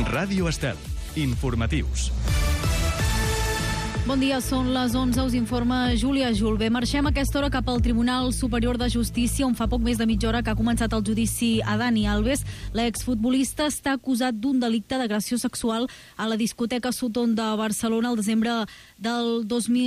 Ràdio Estel. Informatius. Bon dia, són les 11, us informa Júlia Julve. Marxem a aquesta hora cap al Tribunal Superior de Justícia, on fa poc més de mitja hora que ha començat el judici a Dani Alves. L'exfutbolista està acusat d'un delicte d'agressió sexual a la discoteca Sutton de Barcelona el desembre del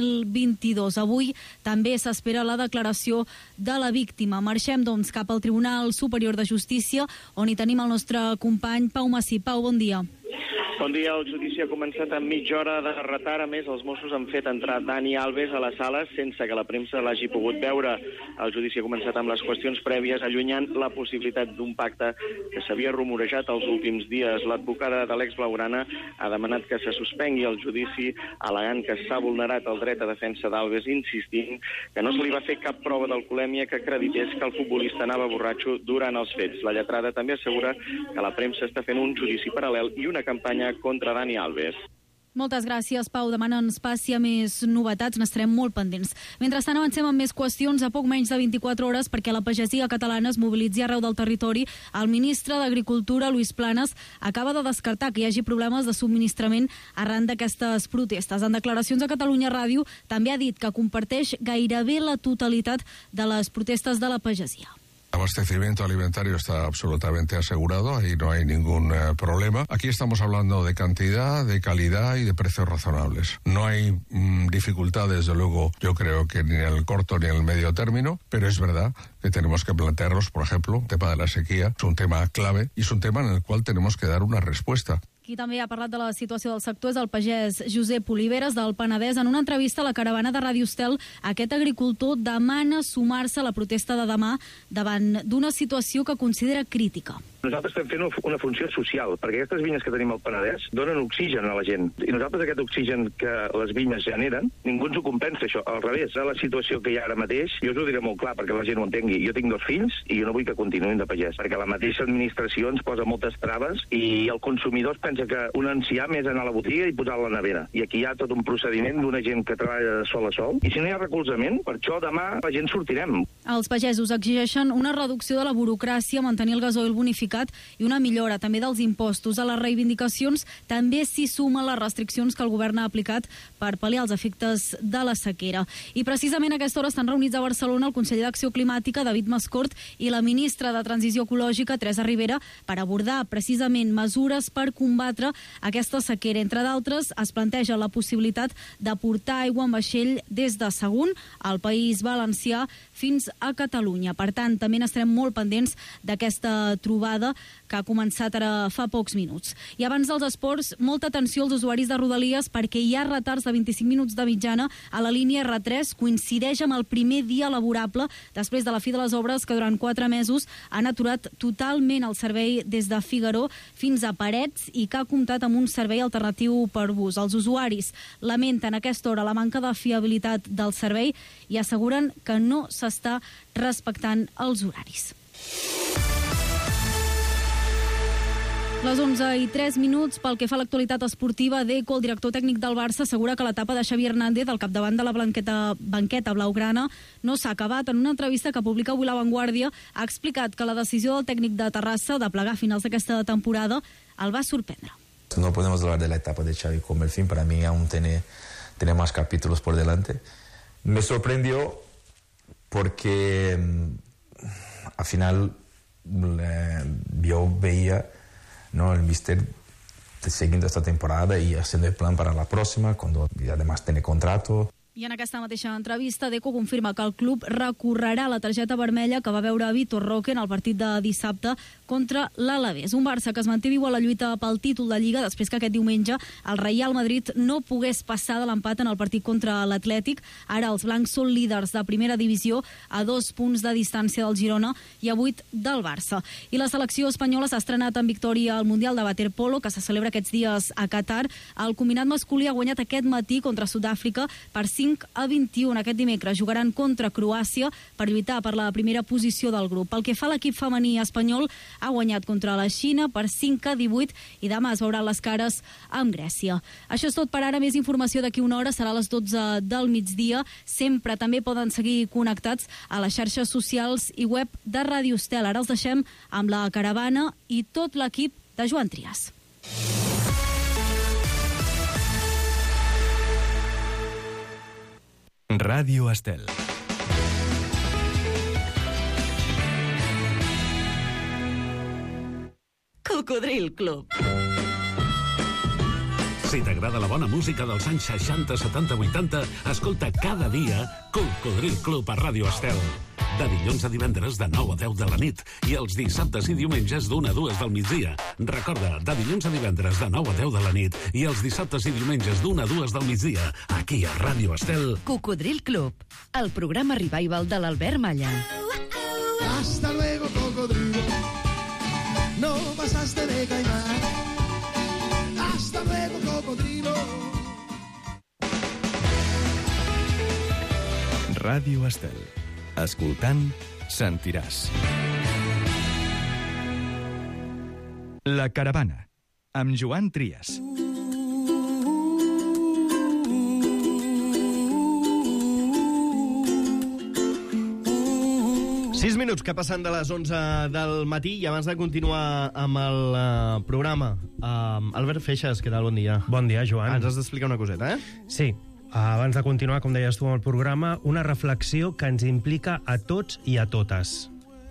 2022. Avui també s'espera la declaració de la víctima. Marxem, doncs, cap al Tribunal Superior de Justícia, on hi tenim el nostre company Pau Massí. Pau, bon dia. Bon dia, el judici ha començat amb mitja hora de retard. A més, els Mossos han fet entrar Dani Alves a la sala sense que la premsa l'hagi pogut veure. El judici ha començat amb les qüestions prèvies, allunyant la possibilitat d'un pacte que s'havia rumorejat els últims dies. L'advocada de l'ex-blaugrana ha demanat que se suspengui el judici, al·legant que s'ha vulnerat el dret a defensa d'Alves, insistint que no se li va fer cap prova d'alcoholèmia que acredités que el futbolista anava borratxo durant els fets. La lletrada també assegura que la premsa està fent un judici paral·lel i una campanya contra Dani Alves. Moltes gràcies, Pau. Demà ens passi a més novetats, n'estarem molt pendents. Mentrestant, avancem amb més qüestions a poc menys de 24 hores perquè la pagesia catalana es mobilitzi arreu del territori. El ministre d'Agricultura, Luis Planas, acaba de descartar que hi hagi problemes de subministrament arran d'aquestes protestes. En declaracions a Catalunya Ràdio també ha dit que comparteix gairebé la totalitat de les protestes de la pagesia. El abastecimiento alimentario está absolutamente asegurado, ahí no hay ningún problema. Aquí estamos hablando de cantidad, de calidad y de precios razonables. No hay dificultad, desde luego, yo creo que ni en el corto ni en el medio término, pero es verdad que tenemos que plantearnos, por ejemplo, el tema de la sequía, es un tema clave y es un tema en el cual tenemos que dar una respuesta. Qui també ha parlat de la situació del sector és el pagès Josep Oliveres del Penedès. En una entrevista a la caravana de Ràdio Estel, aquest agricultor demana sumar-se a la protesta de demà davant d'una situació que considera crítica. Nosaltres estem fent una funció social, perquè aquestes vinyes que tenim al Penedès donen oxigen a la gent. I nosaltres aquest oxigen que les vinyes generen, ningú ens ho compensa, això. Al revés, a la situació que hi ha ara mateix, jo us ho diré molt clar perquè la gent ho entengui. Jo tinc 2 fills i jo no vull que continuïn de pagès, perquè la mateixa administració ens posa moltes traves i el consumidor es pensa que un enciam és anar a la botiga i posar a la nevera. I aquí hi ha tot un procediment d'una gent que treballa de sol a sol. I si no hi ha recolzament, per això demà la gent sortirem. Els pagesos exigeixen una reducció de la burocràcia, mantenir el gasoil bonificat i una millora també dels impostos. A les reivindicacions també s'hi sumen les restriccions que el govern ha aplicat per pal·liar els efectes de la sequera. I precisament a aquesta hora estan reunits a Barcelona el conseller d'Acció Climàtica, David Mascort, i la ministra de Transició Ecològica, Teresa Ribera, per abordar precisament mesures per combatre aquesta sequera. Entre d'altres, es planteja la possibilitat de portar aigua en vaixell des de Sagunt, al País Valencià, fins a Catalunya. Per tant, també n'estarem molt pendents d'aquesta trobada que ha començat ara fa pocs minuts. I abans dels esports, molta atenció als usuaris de Rodalies perquè hi ha retards de 25 minuts de mitjana a la línia R3. Coincideix amb el primer dia laborable després de la fi de les obres que durant 4 mesos han aturat totalment el servei des de Figaró fins a Parets i que ha comptat amb un servei alternatiu per bus. Els usuaris lamenten a aquesta hora la manca de fiabilitat del servei i asseguren que no s'està respectant els horaris. Les 11:03, pel que fa a l'actualitat esportiva, Deco, el director tècnic del Barça, assegura que l'etapa de Xavi Hernández al capdavant de la banqueta blaugrana no s'ha acabat. En una entrevista que publica avui La Vanguardia, ha explicat que la decisió del tècnic de Terrassa de plegar a finals d'aquesta temporada el va sorprendre. No podemos hablar de la etapa de Xavi como el fin, para mí aún tiene más capítulos por delante. Me sorprendió porque al final yo veía, ¿no?, el míster siguiendo esta temporada y haciendo el plan para la próxima, cuando además tiene contrato. I en aquesta mateixa entrevista, Deco confirma que el club recorrerà la targeta vermella que va veure a Vitor Roque en el partit de dissabte contra l'Alavés. Un Barça que es manté viu a la lluita pel títol de Lliga després que aquest diumenge el Real Madrid no pogués passar de l'empat en el partit contra l'Atlètic. Ara els blancs són líders de primera divisió a 2 punts de distància del Girona i a 8 del Barça. I la selecció espanyola s'ha estrenat en victòria al Mundial de Waterpolo que se celebra aquests dies a Qatar. El combinat masculí ha guanyat aquest matí contra Sud-àfrica per 5-21. Aquest dimecres jugaran contra Croàcia per lluitar per la primera posició del grup. Pel que fa a l'equip femení espanyol, ha guanyat contra la Xina per 5-18 i demà es veuran les cares amb Grècia. Això és tot per ara. Més informació d'aquí una hora, serà a les 12 del migdia. Sempre també poden seguir connectats a les xarxes socials i web de Ràdio Estel. Ara els deixem amb la caravana i tot l'equip de Joan Trias. Ràdio Estel. Cocodril Club. Si t'agrada la bona música dels anys 60, 70, 80, escolta cada dia Cocodril Club a Ràdio Estel. De dilluns a divendres de 9 a 10 de la nit i els dissabtes i diumenges d'1 a 2 del migdia. Recorda, de dilluns a divendres de 9 a 10 de la nit i els dissabtes i diumenges d'1 a 2 del migdia, aquí a Ràdio Estel. Cocodril Club, el programa revival de l'Albert Malla. Hasta luego, cocodrilo. No pasaste de caimán. Hasta luego, cocodrilo. Ràdio Estel. Escoltant, sentiràs. La Caravana, amb Joan Trias. Sis minuts que passen de les 11 del matí i abans de continuar amb el programa, Albert Feixas, què tal? Bon dia. Bon dia, Joan. Ens has d'explicar una coseta, Sí. Abans de continuar, com deies tu, amb el programa, una reflexió que ens implica a tots i a totes.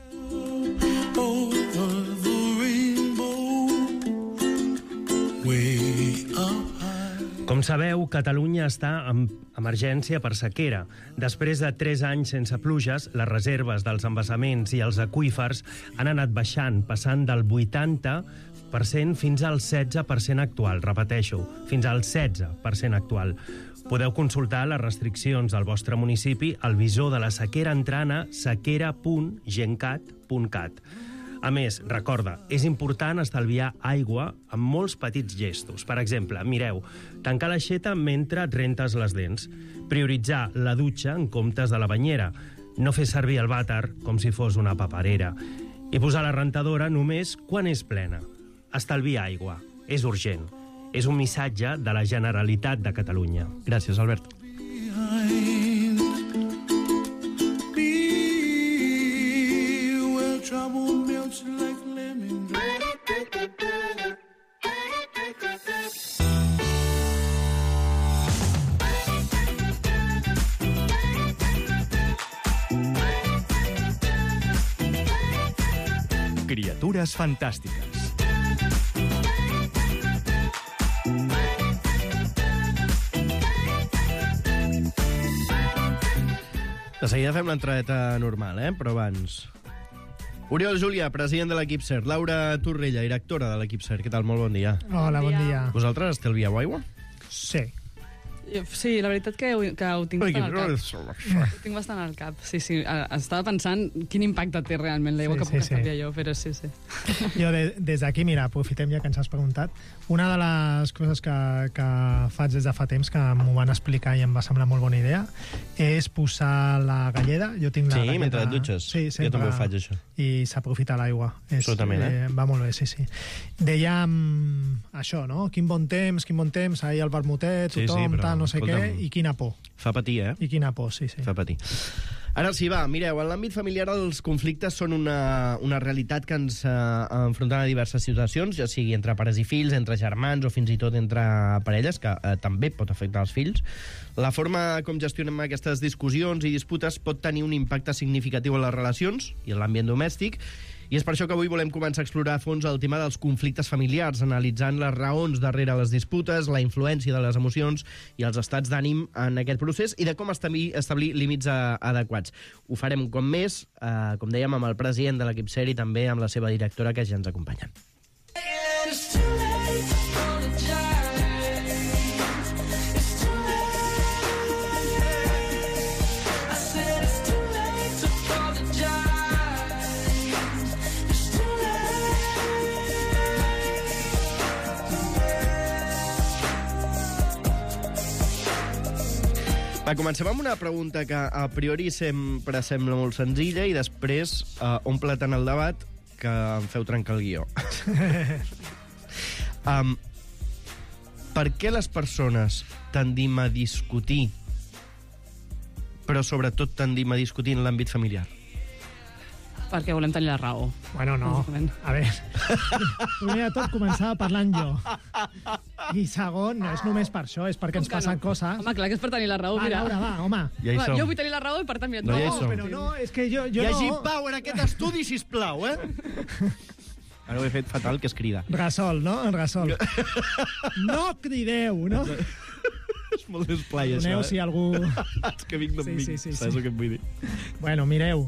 Com sabeu, Catalunya està en emergència per sequera. Després de 3 anys sense pluges, les reserves dels embassaments i els aqüífers han anat baixant, passant del 80% fins al 16% actual. Repeteixo, fins al 16% actual. Podeu consultar les restriccions del vostre municipi al visor de la sequera entrant a sequera.gencat.cat. A més, recorda, és important estalviar aigua amb molts petits gestos. Per exemple, mireu, tancar l'aixeta mentre et rentes les dents, prioritzar la dutxa en comptes de la banyera, no fer servir el vàter com si fos una paperera i posar la rentadora només quan és plena. Estalviar aigua. És urgent. És un missatge de la Generalitat de Catalunya. Gràcies, Albert. Criatures fantàstiques. De seguida fem l'entradeta normal, però abans... Oriol Júlia, president de l'equip CERT. Laura Torrella, directora de l'equip CERT. Què tal? Molt bon dia. Hola, bon dia. Vosaltres estalvieu aigua? Sí. Sí, la veritat que ho tinc bastant al cap. Ho tinc bastant al cap. Sí, estava pensant quin impacte té realment l'aigua que puc estalviar jo, però sí. Jo des d'aquí, mira, aprofitem ja que ens has preguntat. Una de les coses que faig des de fa temps, que m'ho van explicar i em va semblar molt bona idea, és posar la galleda. Jo tinc la galleda... mentre et dutxes. Sí, jo també ho faig, això. I s'aprofita l'aigua. Absolutament, va molt bé, sí. Dèiem això, no? Quin bon temps, ahir el vermutet, tothom, tal, no sé què, i quina por. Fa patir, I quina por, sí. Fa patir. Ara sí, va, mireu, en l'àmbit familiar els conflictes són una realitat que ens enfronten a diverses situacions, ja sigui entre pares i fills, entre germans o fins i tot entre parelles, que també pot afectar els fills. La forma com gestionem aquestes discussions i disputes pot tenir un impacte significatiu en les relacions i en l'ambient domèstic, i és per això que avui volem començar a explorar a fons el tema dels conflictes familiars, analitzant les raons darrere les disputes, la influència de les emocions i els estats d'ànim en aquest procés i de com establir límits adequats. Ho farem com més, com dèiem, amb el president de l'equip CERT i també amb la seva directora, que ja ens acompanyen. Comencem amb una pregunta que a priori sempre sembla molt senzilla i després omple tant el debat que em feu trencar el guió. Per què les persones tendim a discutir, però sobretot tendim a discutir en l'àmbit familiar? Perquè volem tenir la raó. Bueno, no. A veure, primer de tot començava parlant jo. I segon, no és només per això, és perquè ens passen coses. Home, clar que és per tenir la raó, mira. Laura, va, home. Ja hi som. Jo vull tenir la raó i per tant... No, ja hi som. Però no, és que jo no... Hi hagi pau en aquest estudi, sisplau, eh? Ara ho he fet fatal, que es crida. Resol, no? Resol. No crideu, no? És molt d'esplai, això, Doneu, si algú... És que vinc d'on vinc, saps el que em vull dir? Bueno, mireu...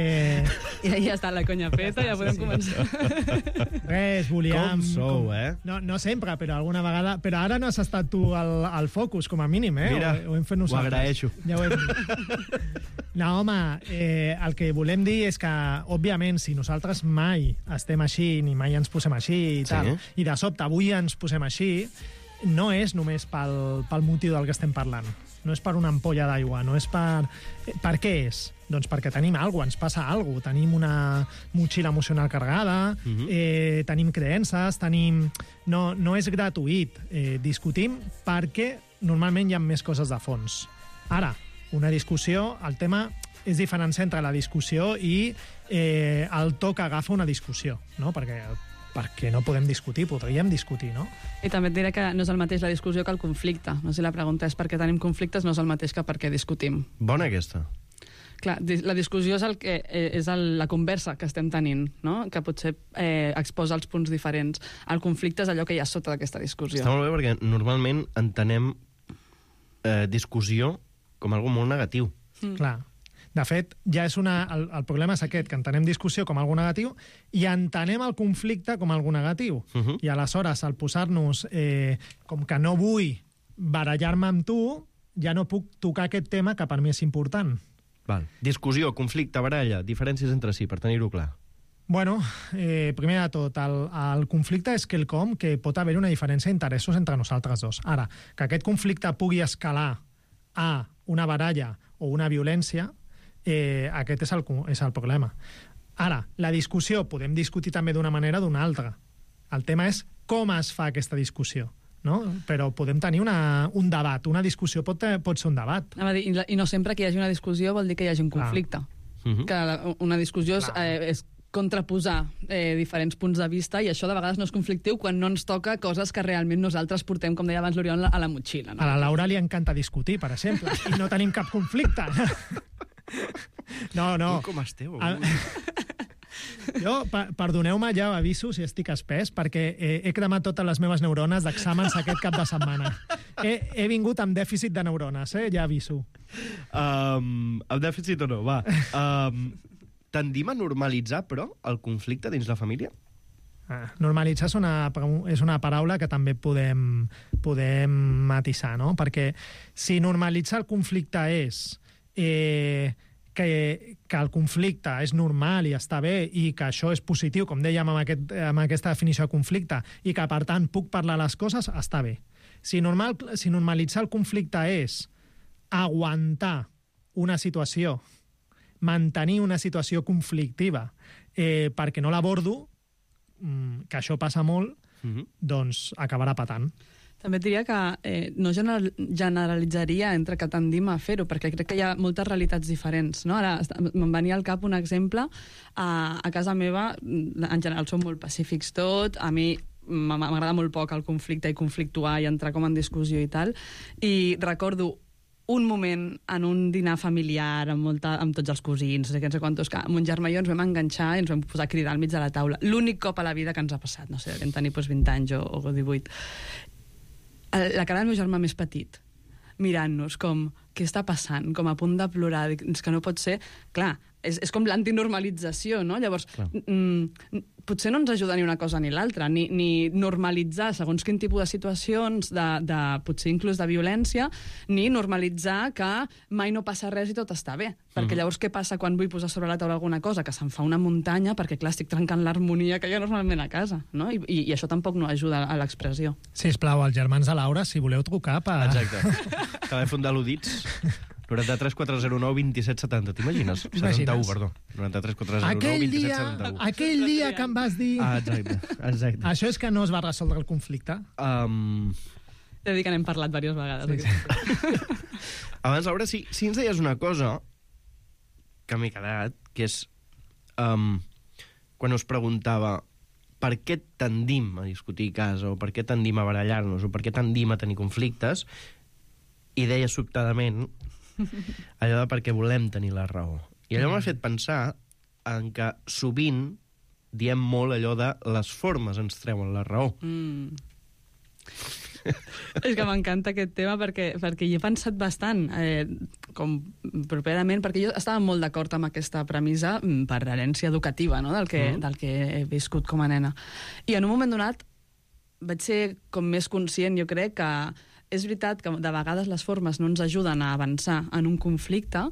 Ja està la conya feta, ja podem començar. Res, volíem... Com sou, eh? No sempre, però alguna vegada... Però ara no has estat tu al focus, com a mínim, eh? Mira, ho hem fet nosaltres. ho agraeixo. Ja ho hem dit. No, home, el que volem dir és que, òbviament, si nosaltres mai estem així, ni mai ens posem així i tal, i de sobte avui ens posem així, no és només pel motiu del que estem parlant. No és per una ampolla d'aigua, no és per... Per què és? Doncs perquè tenim alguna cosa, ens passa alguna cosa. Tenim una motxilla emocional carregada, tenim creences, tenim... No és gratuït. Discutim perquè normalment hi ha més coses de fons. Ara, una discussió, el tema és diferenciar entre la discussió i el to que agafa una discussió, no? Perquè no podem discutir, podríem discutir, no? I també et diré que no és el mateix la discussió que el conflicte. No sé si la pregunta és per què tenim conflictes, no és el mateix que per què discutim. Bona aquesta. Clar, la discussió és la conversa que estem tenint, no? Que potser exposa els punts diferents. El conflicte és allò que hi ha sota d'aquesta discussió. Està molt bé perquè normalment entenem discussió com algo molt negatiu. Clar. De fet, ja és el problema és aquest, que entenem discussió com algo negatiu i entenem el conflicte com algo negatiu. I aleshores, al posar-nos com que no vull barallar-me amb tu, ja no puc tocar aquest tema que per mi és important. Val. Discussió, conflicte, baralla, diferències entre si, per tenir-ho clar. Bueno, primer de tot, el conflicte és quelcom que pot haver una diferència d'interessos entre nosaltres dos. Ara, que aquest conflicte pugui escalar a una baralla o una violència, aquest és el problema. Ara, la discussió podem discutir també d'una manera o d'una altra. El tema és com es fa aquesta discussió, no? Però podem tenir un debat. Una discussió pot ser un debat. I no sempre que hi hagi una discussió vol dir que hi hagi un conflicte. Que una discussió és contraposar diferents punts de vista i això de vegades no és conflictiu quan no ens toca coses que realment nosaltres portem, com deia abans l'Oriol, a la motxilla. No? A la Laura li encanta discutir, per exemple, i no tenim cap conflicte. No. Com esteu? Jo, perdoneu-me, ja aviso si estic espès, perquè he cremat totes les meves neurones d'exàmens aquest cap de setmana. He vingut amb dèficit de neurones, ja aviso. Amb dèficit o no, va. Tendim a normalitzar, però, el conflicte dins la família? Normalitzar és una paraula que també podem matisar, no? Perquè si normalitzar el conflicte és que el conflicte és normal i està bé i que això és positiu, com dèiem amb aquesta definició de conflicte, i que, per tant, puc parlar les coses, està bé. Si normalitzar el conflicte és aguantar una situació, mantenir una situació conflictiva perquè no l'abordo, que això passa molt, doncs acabarà patant. També et diria que no generalitzaria entre que tendim a fer-ho, perquè crec que hi ha moltes realitats diferents. No? Ara me'n venia al cap un exemple. A casa meva, en general, som molt pacífics tot. A mi m'agrada molt poc el conflicte i conflictuar i entrar com en discussió i tal. I recordo un moment en un dinar familiar amb tots els cosins, no sé quantos, que mon germà i jo ens vam enganxar i ens vam posar a cridar al mig de la taula. L'únic cop a la vida que ens ha passat, no sé, vam tenir 20 anys o 18. La cara del meu germà més petit, mirant-nos com, què està passant? Com a punt de plorar, és que no pot ser... Clar, és com l'antinormalització, no? Llavors, potser no ens ajuda ni una cosa ni l'altra, ni normalitzar segons quin tipus de situacions, potser inclús de violència, ni normalitzar que mai no passa res i tot està bé. Perquè llavors què passa quan vull posar sobre la taula alguna cosa? Que se'm fa una muntanya perquè, clar, estic trencant l'harmonia que hi ha normalment a casa, no? I això tampoc no ajuda a l'expressió. Sisplau, els germans de Laura, si voleu trucar per... Exacte. Telèfon de l'Udits. 93 409 27 70, t'imagines? 71, perdó. 93 409 27 71. Aquell dia que em vas dir... Exacte. Això és que no es va resoldre el conflicte. He dit que n'hem parlat diverses vegades. Sí. Abans, Laura, si ens deies una cosa que m'he quedat, que és quan us preguntava per què tendim a discutir a casa, o per què tendim a barallar-nos, o per què tendim a tenir conflictes, i deia sobtadament allò de perquè volem tenir la raó. I allò m'ha fet pensar en que sovint diem molt allò de les formes ens treuen la raó. És que m'encanta aquest tema perquè hi he pensat bastant, com properament, perquè jo estava molt d'acord amb aquesta premissa per herència educativa, no? del que he viscut com a nena. I en un moment donat vaig ser com més conscient, jo crec, que és veritat que de vegades les formes no ens ajuden a avançar en un conflicte,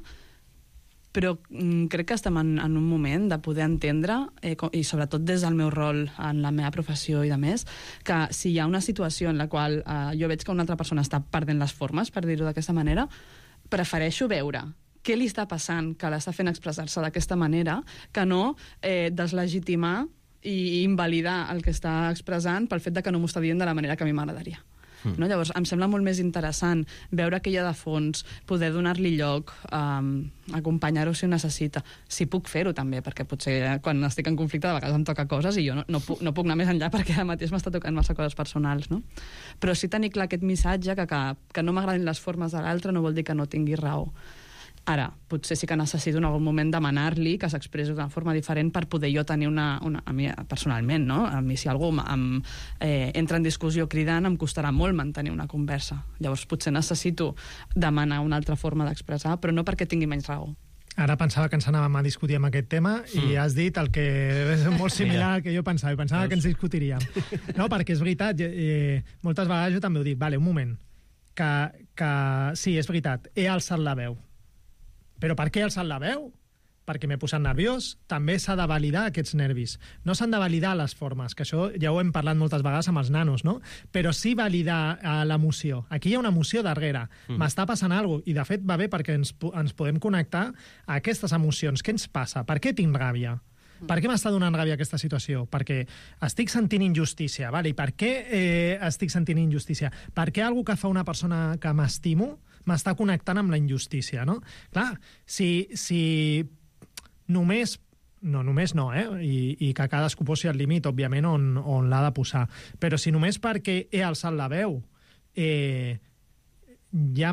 però crec que estem en un moment de poder entendre, i sobretot des del meu rol en la meva professió i de més, que si hi ha una situació en la qual jo veig que una altra persona està perdent les formes, per dir-ho d'aquesta manera, prefereixo veure què li està passant, que l'està fent expressar-se d'aquesta manera, que no deslegitimar i invalidar el que està expressant pel fet de que no m'ho està dient de la manera que a mi m'agradaria. No? Llavors, em sembla molt més interessant veure què hi ha de fons, poder donar-li lloc, acompanyar-ho si ho necessita. Si puc fer-ho, també, perquè potser quan estic en conflicte de vegades em toca coses i jo no puc anar més enllà perquè ara mateix m'està tocant massa coses personals, no? Però sí tenir clar aquest missatge que no m'agradin les formes de l'altre no vol dir que no tingui raó. Ara, potser sí que necessito en algun moment demanar-li que s'expressi d'una forma diferent per poder jo tenir a mi, personalment, no? A mi, si algú entra en discussió cridant, em costarà molt mantenir una conversa. Llavors, potser necessito demanar una altra forma d'expressar, però no perquè tingui menys raó. Ara pensava que ens anàvem a discutir amb aquest tema i has dit el que és molt similar al que jo pensava. I pensava que ens discutiríem. No, perquè és veritat, moltes vegades jo també ho dic, vale, un moment, que sí, és veritat, he alçat la veu. Però per què he alçat la veu? Perquè m'he posat nerviós. També s'ha de validar aquests nervis. No s'han de validar les formes, que això ja ho hem parlat moltes vegades amb els nanos, no? Però sí validar l'emoció. Aquí hi ha una emoció darrere. M'està passant alguna cosa. I, de fet, va bé perquè ens podem connectar a aquestes emocions. Què ens passa? Per què tinc ràbia? Per què m'està donant ràbia aquesta situació? Perquè estic sentint injustícia. Vale? I per què estic sentint injustícia? Perquè algú que fa una persona que m'estimo m'està connectant amb la injustícia, no? Clar, si només no, i que cadascú posi el límit, òbviament, on l'ha de posar. Però si només perquè he alçat la veu, ja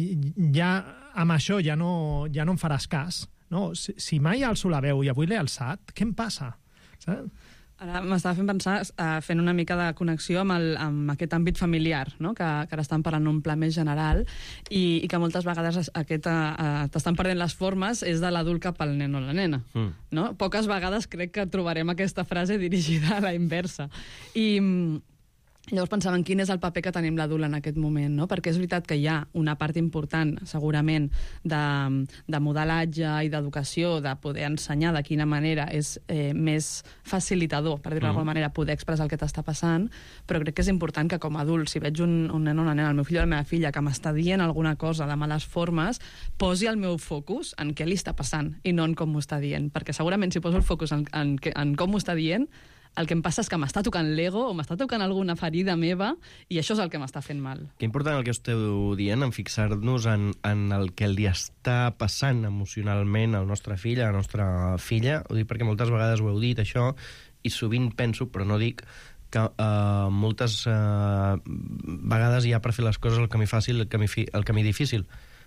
amb això ja no em faràs cas, no? Si mai alço la veu i avui l'he alçat, què em passa? Saps? Ara m'estava fent pensar, fent una mica de connexió amb aquest àmbit familiar, no? que ara estan parlant un pla més general i que moltes vegades t'estan perdent les formes és de l'adult cap al nen o la nena. No? Poques vegades crec que trobarem aquesta frase dirigida a la inversa. I llavors pensava en quin és el paper que tenim l'adult en aquest moment, no? Perquè és veritat que hi ha una part important, segurament, de modelatge i d'educació, de poder ensenyar de quina manera és més facilitador, per dir-ho d'alguna manera, poder expressar el que t'està passant, però crec que és important que com a adult, si veig un nen o una nena, el meu fill o la meva filla, que m'està dient alguna cosa de males formes, posi el meu focus en què li està passant i no en com m'ho està dient, perquè segurament si poso el focus en com m'ho està dient, el que em passa és que m'està tocant l'ego o m'està tocant alguna ferida meva i això és el que m'està fent mal. Que important el que esteu dient, en fixar-nos en el que li està passant emocionalment al nostre fill, a la nostra filla. Ho dic perquè moltes vegades ho heu dit, això, i sovint penso, però no dic, que moltes vegades hi ha per fer les coses el camí fàcil, el camí difícil.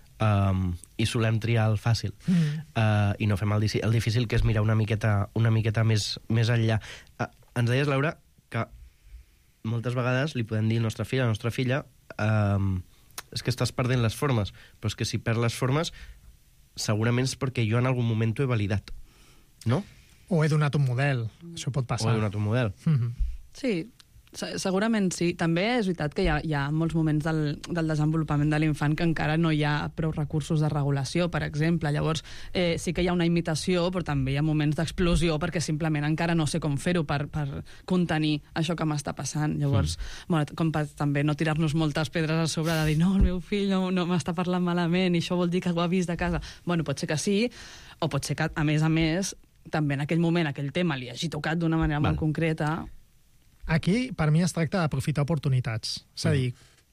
I solem triar el fàcil i no fem el difícil, que és mirar una miqueta més enllà. Ens deies, Laura, que moltes vegades li podem dir al nostre fill, a la nostra filla, és que estàs perdent les formes, però és que si perds les formes segurament és perquè jo en algun moment t'ho he validat, no? O he donat un model, això pot passar. O he donat un model. Sí, segurament sí. També és veritat que hi ha molts moments del desenvolupament de l'infant que encara no hi ha prou recursos de regulació, per exemple. Llavors, sí que hi ha una imitació, però també hi ha moments d'explosió perquè simplement encara no sé com fer-ho per contenir això que m'està passant. Llavors, com per també no tirar-nos moltes pedres a sobre de dir no, el meu fill no m'està parlant malament i això vol dir que ho ha vist de casa. Bueno, pot ser que sí, o pot ser que, a més, també en aquell moment aquell tema li hagi tocat d'una manera molt concreta. Aquí, per mi, es tracta d'aprofitar oportunitats. És a dir,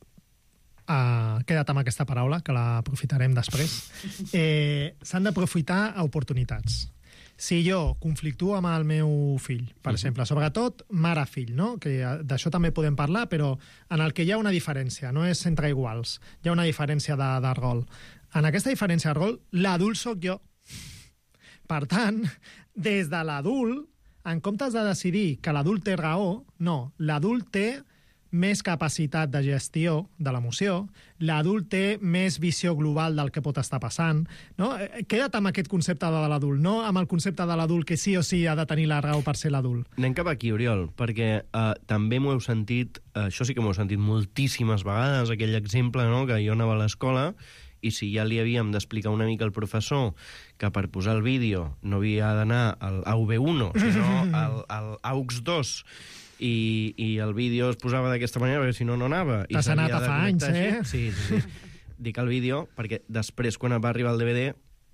queda't amb aquesta paraula, que l'aprofitarem després. S'han d'aprofitar oportunitats. Si jo conflictuo amb el meu fill, per exemple, sobretot mare-fill, no? Que d'això també podem parlar, però en el que hi ha una diferència, no és entre iguals, hi ha una diferència de rol. En aquesta diferència de rol, l'adult sóc jo. Per tant, des de l'adult, en comptes de decidir que l'adult té raó, no, l'adult té més capacitat de gestió de l'emoció, l'adult té més visió global del que pot estar passant. No? Queda't amb aquest concepte de l'adult, no amb el concepte de l'adult que sí o sí ha de tenir la raó per ser l'adult. Anem cap aquí, Oriol, perquè també m'ho heu sentit, això sí que m'ho heu sentit moltíssimes vegades, aquell exemple, no?, que jo anava a l'escola i si ja li havíem d'explicar una mica al professor que per posar el vídeo no havia d'anar al AV1, sinó al AUX 2, i el vídeo es posava d'aquesta manera perquè si no, no anava. T'has anat a fa anys, eh? Sí. Dic el vídeo perquè després, quan va arribar el DVD...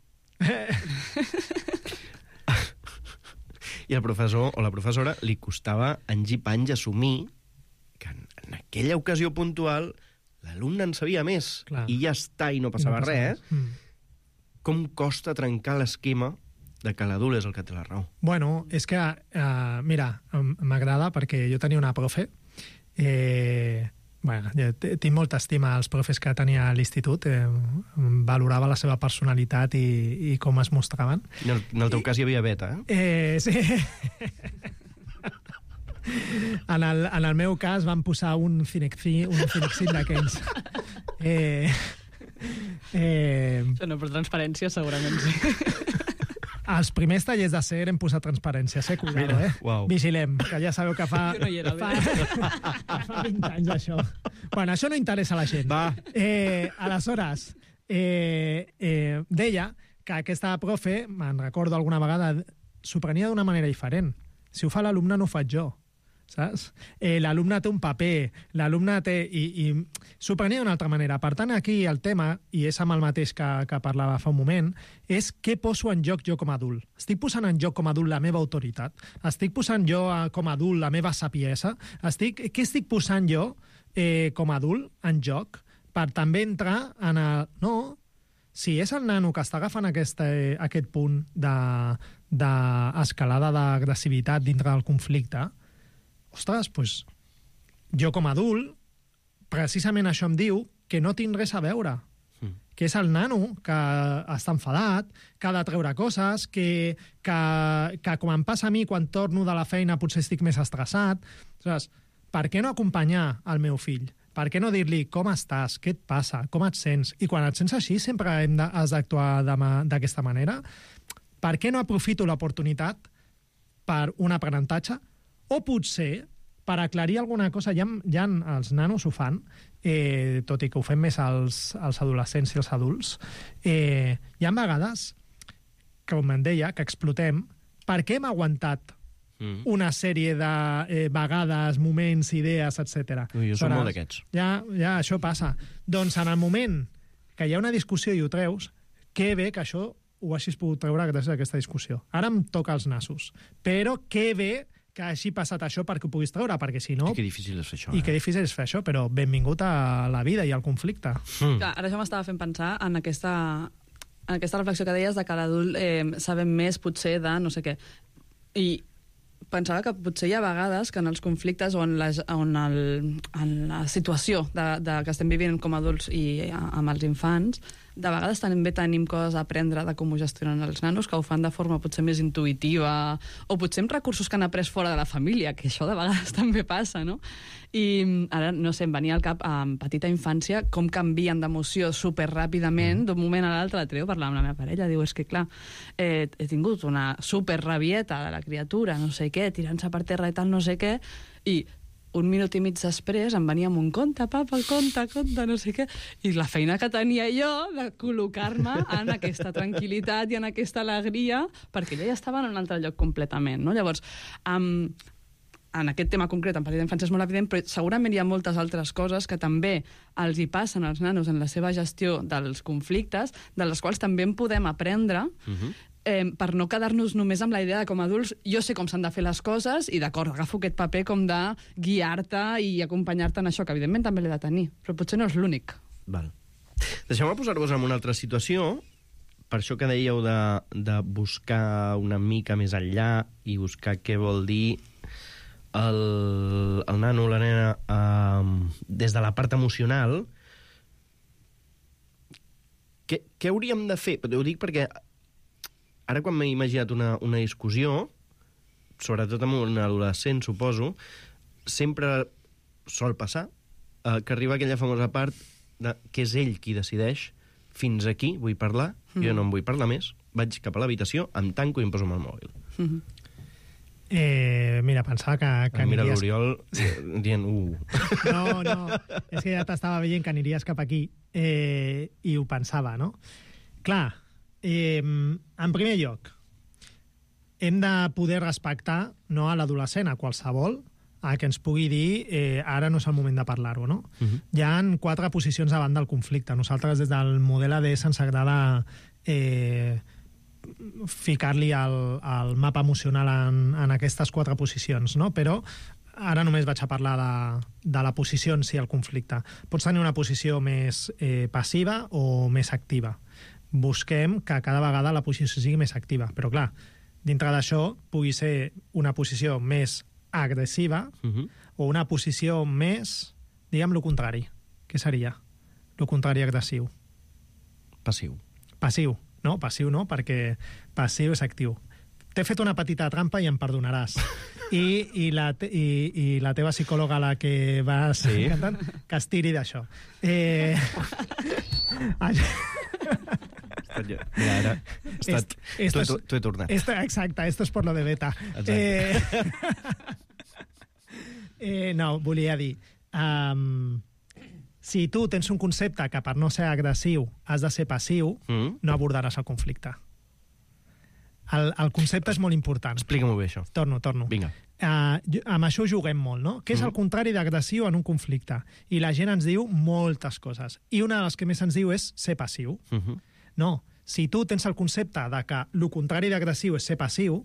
i al professor o la professora li costava anys i panys assumir que en aquella ocasió puntual l'alumne en sabia més. Clar. I ja està, i no passava res, Com costa trencar l'esquema de que l'adult és el que té la raó. Bueno, és que, mira, m'agrada perquè jo tenia una profe, bueno, tinc molta estima als profes que tenia a l'institut, valorava la seva personalitat i com es mostraven. En el teu cas hi havia beta, eh? Sí. En el meu cas van posar un Cinexin d'aquells. No, però transparència segurament sí. Els primers tallers de CER hem posat transparència, cuidado, Wow. Vigilem, que ja sabeu que fa... Jo no hi era, fa 20 anys, això. Bueno, això no interessa a la gent. Va. Aleshores, deia que aquesta profe, me'n recordo alguna vegada, s'ho prenia d'una manera diferent. Si ho fa l'alumne, no ho faig jo. Saps? L'alumne té un paper, l'alumne té... I s'ho prenia d'una altra manera. Per tant, aquí el tema, i és amb el mateix que parlava fa un moment, és què poso en joc jo com a adult. Estic posant en joc com a adult la meva autoritat? Estic posant jo com a adult la meva sapiesa? Què estic posant jo com a adult en joc per també entrar en el... No, si és el nano que està agafant aquest punt d'escalada d'agressivitat dintre del conflicte, ostres, doncs jo com a adult, precisament això em diu que no tinc res a veure. Que és el nano que està enfadat, que ha de treure coses, que com em passa a mi quan torno de la feina potser estic més estressat. Ostres, per què no acompanyar el meu fill? Per què no dir-li com estàs, què et passa, com et sents? I quan et sents així sempre has d'actuar d'aquesta manera. Per què no aprofito l'oportunitat per un aprenentatge? O potser, per aclarir alguna cosa, ja els nanos ho fan, tot i que ho fem més els adolescents i els adults, hi ha vegades, com em deia, que explotem per què hem aguantat una sèrie de vegades, moments, idees, etc. Jo som molt d'aquests. Ja, això passa. Doncs en el moment que hi ha una discussió i ho treus, que bé que això ho hagis pogut treure gràcies a aquesta discussió. Ara em toca els nassos. Però que bé que hagi passat això perquè ho puguis treure, perquè si no... I que difícil és fer això, I que difícil és fer això, però benvingut a la vida i al conflicte. Clar, ara això m'estava fent pensar en aquesta reflexió que deies de que l'adult sabem més, potser, de no sé què. I pensava que potser hi ha vegades que en els conflictes o en la situació que estem vivint com a adults i amb els infants, de vegades també tenim coses a aprendre de com ho gestionen els nanos, que ho fan de forma potser més intuïtiva, o potser amb recursos que han après fora de la família, que això de vegades també passa, no? I ara, no sé, em venia al cap en petita infància com canvien d'emoció superràpidament d'un moment a l'altre. L'altre dia ho parlava amb la meva parella, diu, és que clar, he tingut una superrabieta de la criatura, no sé què, tirant-se per terra i tal, no sé què, i un minut i mig després em venia amb un conte, papa, conte, no sé què, i la feina que tenia jo de col·locar-me en aquesta tranquil·litat i en aquesta alegria, perquè ella ja estava en un altre lloc completament, no? Llavors, en aquest tema concret, en petita infància és molt evident, però segurament hi ha moltes altres coses que també els hi passen als nanos en la seva gestió dels conflictes, de les quals també en podem aprendre, per no quedar-nos només amb la idea de com a adults jo sé com s'han de fer les coses i d'acord, agafo aquest paper com de guiar-te i acompanyar-te en això, que evidentment també l'he de tenir, però potser no és l'únic. Val. Deixeu-me posar-vos en una altra situació, per això que dèieu de buscar una mica més enllà i buscar què vol dir el nano o la nena des de la part emocional, què hauríem de fer? Ho dic perquè ara quan m'he imaginat una discussió, sobretot amb un adolescent, suposo, sempre sol passar que arriba aquella famosa part que és ell qui decideix fins aquí vull parlar, jo no en vull parlar més, vaig cap a l'habitació, em tanco i em poso amb el mòbil. Mira, pensava que mira aniries... l'Oriol dient No, és que ja t'estava veient que aniries cap aquí i ho pensava, no? Clar, en primer lloc, hem de poder respectar a l'adolescent, a qualsevol, que ens pugui dir ara no és el moment de parlar-ho, no? Hi ha 4 posicions davant del conflicte. Nosaltres, des del model ADS, ens agrada ficar-li el mapa emocional en aquestes 4 posicions, no? Però ara només vaig a parlar de la posició en si al conflicte. Pots tenir una posició més passiva o més activa. Busquem que cada vegada la posició sigui més activa. Però, clar, dintre d'això pugui ser una posició més agressiva o una posició més, diguem, lo contrari. Què seria? Lo contrari agressiu. Passiu. Passiu. No, passiu no, perquè passiu és actiu. T'he fet una petita trampa i em perdonaràs. I la teva psicòloga, la que vas cantant, que es tiri d'això. Mira, ara t'ho he tornat. Exacte, esto es por lo de beta. No, volia dir... si tu tens un concepte que per no ser agressiu has de ser passiu, no abordaràs el conflicte. El concepte és molt important. Explica-m'ho bé, això. Torno. Vinga. Amb això juguem molt, no? Què és el contrari d'agressiu en un conflicte? I la gent ens diu moltes coses. I una de les que més ens diu és ser passiu. No, si tu tens el concepte de que el contrari d'agressiu és ser passiu,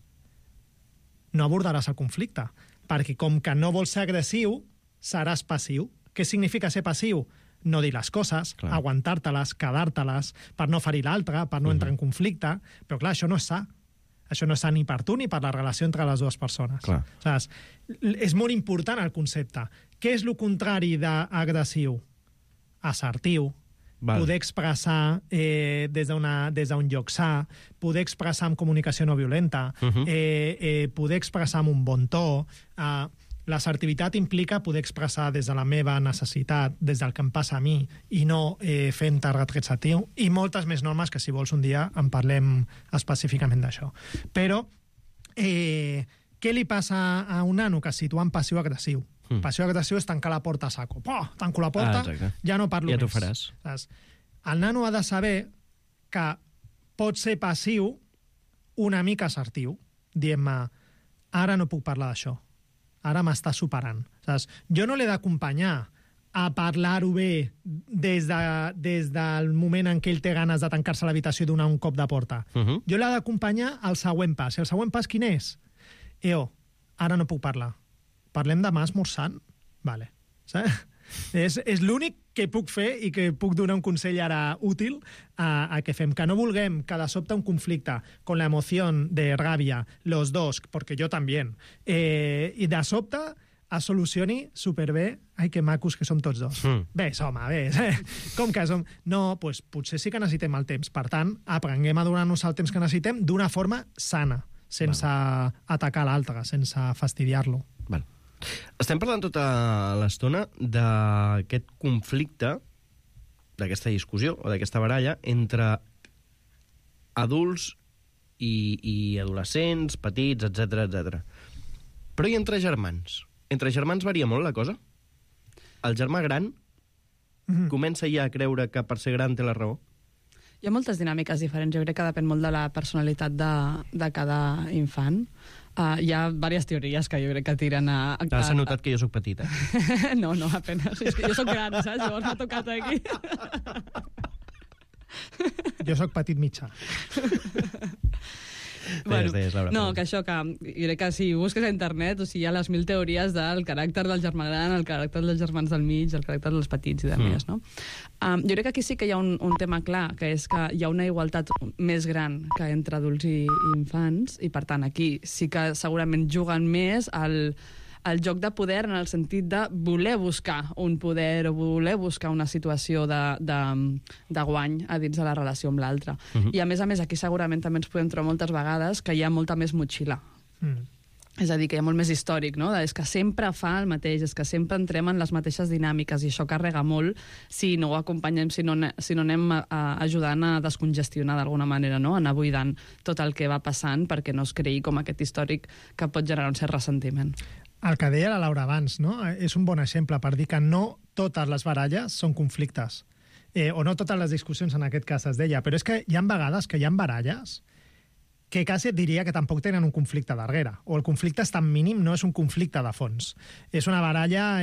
no abordaràs el conflicte. Perquè com que no vols ser agressiu, seràs passiu. Què significa ser passiu? No dir les coses, aguantar-te-les, quedar-te-les, per no ferir l'altre, per no entrar en conflicte. Però, clar, això no és sa. Això no és sa ni per tu ni per la relació entre les dues persones. Saps? És molt important el concepte. Què és el contrari d'agressiu? Assertiu. Poder expressar des d'un lloc sa, poder expressar amb comunicació no violenta, poder expressar amb un bon to. L'assertivitat implica poder expressar des de la meva necessitat, des del que em passa a mi, i no fent-te retrets i moltes més normes que, si vols, un dia en parlem específicament d'això. Però què li passa a un nano que es situa en passiu-agressiu? Passiu-agressiu és tancar la porta a saco. Tanco la porta, ja no parlo més. Ja t'ho faràs. El nano ha de saber que pot ser passiu una mica assertiu, dient-me, ara no puc parlar d'això. Ara m'està superant. Saps? Jo no l'he d'acompanyar a parlar-ho bé des del moment en què ell té ganes de tancar-se a l'habitació i donar un cop de porta. Jo l'he d'acompanyar al següent pas. I el següent pas quin és? Ara no puc parlar. Parlem demà esmorzant? Vale. Saps? És l'únic que puc fer i que puc donar un consell ara útil a que fem. Que no vulguem que de sobte un conflicte con la emoción de rabia, los dos, porque yo también, i de sobte es solucioni superbé. Ai, que macos que som tots dos. Ves, home, ves. Com que som... No, doncs potser sí que necessitem el temps. Per tant, aprenguem a donar-nos el temps que necessitem d'una forma sana, sense atacar l'altre, sense fastidiar-lo. Estem parlant tota l'estona d'aquest conflicte, d'aquesta discussió o d'aquesta baralla entre adults i adolescents, petits, etc. Però i entre germans? Entre germans varia molt la cosa? El germà gran comença ja a creure que per ser gran té la raó? Hi ha moltes dinàmiques diferents. Jo crec que depèn molt de la personalitat de cada infant. Hi ha diverses teories que jo crec que tiren a... T'has notat que jo soc petita? No, apenas. És que jo soc gran, saps? Llavors m'ha tocat aquí. Jo soc petit mitjà. Deies, Laura. No, que això, que jo crec que si busques a internet, o sigui, hi ha les 1000 teories del caràcter del germà gran, el caràcter dels germans del mig, el caràcter dels petits i de més, no? Jo crec que aquí sí que hi ha un tema clar, que és que hi ha una igualtat més gran que entre adults i infants, i per tant aquí sí que segurament juguen més el joc de poder en el sentit de voler buscar un poder o voler buscar una situació de guany a dins de la relació amb l'altre. I a més, aquí segurament també ens podem trobar moltes vegades que hi ha molta més motxilla. És a dir, que hi ha molt més històric, no? És que sempre fa el mateix, és que sempre entrem en les mateixes dinàmiques i això carrega molt si no ho acompanyem, si no anem ajudant a descongestionar d'alguna manera, no? Anar buidant tot el que va passant perquè no es creï com aquest històric que pot generar un cert ressentiment. El que deia la Laura abans, no? És un bon exemple per dir que no totes les baralles són conflictes. O no totes les discussions, en aquest cas es deia. Però és que hi ha vegades que hi ha baralles que quasi et diria que tampoc tenen un conflicte darrere. O el conflicte és tan mínim, no és un conflicte de fons. És una baralla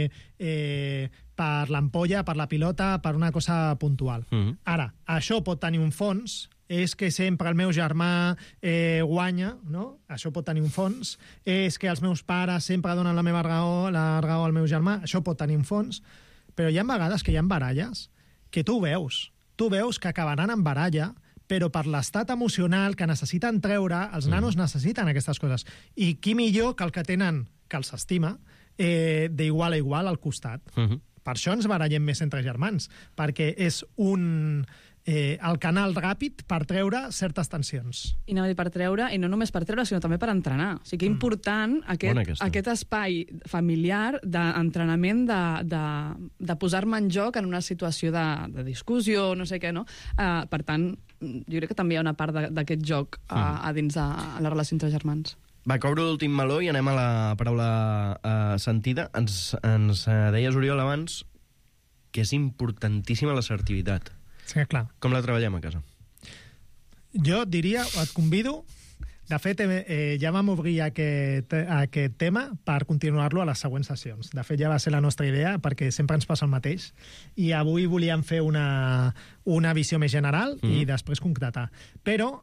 per l'ampolla, per la pilota, per una cosa puntual. Ara, això pot tenir un fons, és que sempre el meu germà guanya, no? Això pot tenir un fons. És que els meus pares sempre donen la meva raó, la raó al meu germà. Això pot tenir un fons. Però hi ha vegades que hi ha baralles que tu veus que acabaran en baralla, però per l'estat emocional que necessiten treure, els nanos necessiten aquestes coses. I qui millor que el que tenen, que els estima, d'igual a igual al costat. Per això ens barallem més entre germans, perquè és el canal ràpid per treure certes tensions. I no només per treure, sinó també per entrenar. O sigui que important aquest espai familiar d'entrenament, de posar-me en joc en una situació de discussió, no sé què, no? Per tant, jo crec que també hi ha una part d'aquest joc a dins de la relació entre germans. Va, cobro l'últim meló i anem a la paraula sentida. Ens deies, Oriol, abans que és importantíssima l'assertivitat. Sí, clar. Com la treballem a casa? Jo diria, et convido, de fet, ja vam obrir aquest tema per continuar-lo a les següents sessions. De fet, ja va ser la nostra idea, perquè sempre ens passa el mateix, i avui volíem fer una visió més general i després concretar. Però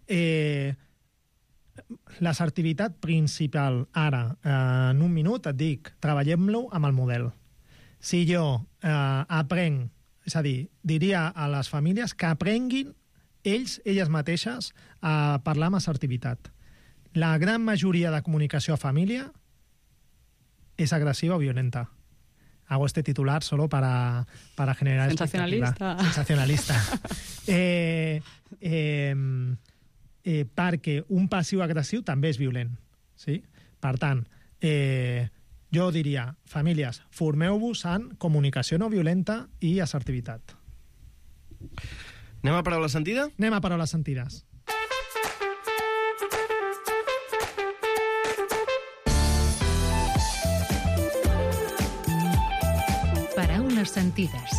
l'assertivitat principal, ara, en un minut, et dic, treballem-lo amb el model. Si jo aprenc, és a dir, diria a les famílies que aprenguin elles mateixes a parlar amb assertivitat. La gran majoria de comunicació a família és agressiva o violenta. Hago este titular solo para generar sensacionalista. Sensacionalista. Perquè un passiu-agressiu també és violent. Sí? Per tant, jo diria, famílies, formeu-vos en comunicació no violenta i assertivitat. Anem a paraula sentida? Anem a paraules sentides. Paraules sentides.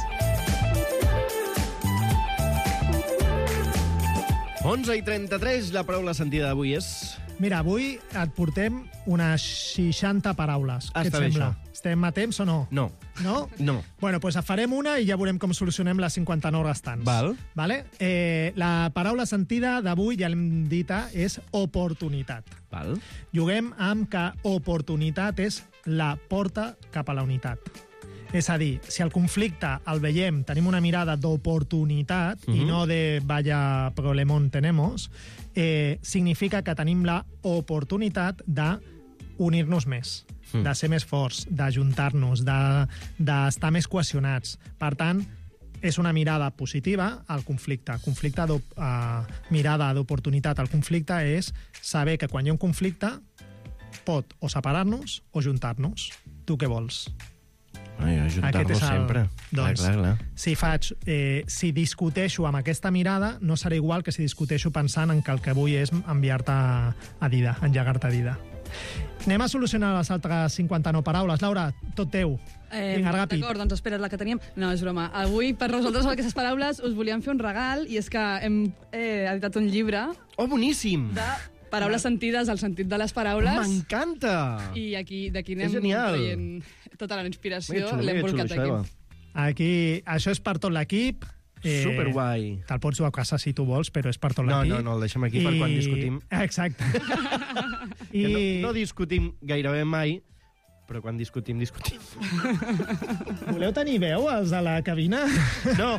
11:33, la paraula sentida d'avui és... Mira, avui et portem unes 60 paraules. Què et sembla? Estem a temps o no? No. No? No. Bueno, doncs farem una i ja veurem com solucionem les 59 restants. Val. Vale? La paraula sentida d'avui, ja l'hem dita, és oportunitat. Val. Juguem amb que oportunitat és la porta cap a la unitat. És a dir, si el conflicte el veiem, tenim una mirada d'oportunitat i no de vaya problemón tenemos, significa que tenim la oportunitat d'unir-nos més, de ser més forts, d'ajuntar-nos, d'estar més cohesionats. Per tant, és una mirada positiva al conflicte. Mirada d'oportunitat al conflicte és saber que quan hi ha un conflicte pot o separar-nos o juntar-nos. Tu què vols? Ajuntar-nos sempre. Doncs, clar. Si discuteixo amb aquesta mirada, no serà igual que si discuteixo pensant en que el que vull és enviar-te a dida, engegar-te a dida. Anem a solucionar les altres 59 paraules. Laura, tot teu. Vinga, ràpid. D'acord, doncs espera't la que teníem. No, és broma. Avui, per resoldre aquestes paraules, us volíem fer un regal, i és que hem editat un llibre... Oh, boníssim! De paraules sentides, al sentit de les paraules. M'encanta! I d'aquí anem traient tota la inspiració, l'hem volcat aquí. Això és per tot l'equip. Superguai. Te'l pots dur a casa si tu vols, però és per tot l'equip. No, el deixem aquí per quan discutim. Exacte. No discutim gairebé mai, però quan discutim. Voleu tenir veu, els de la cabina? No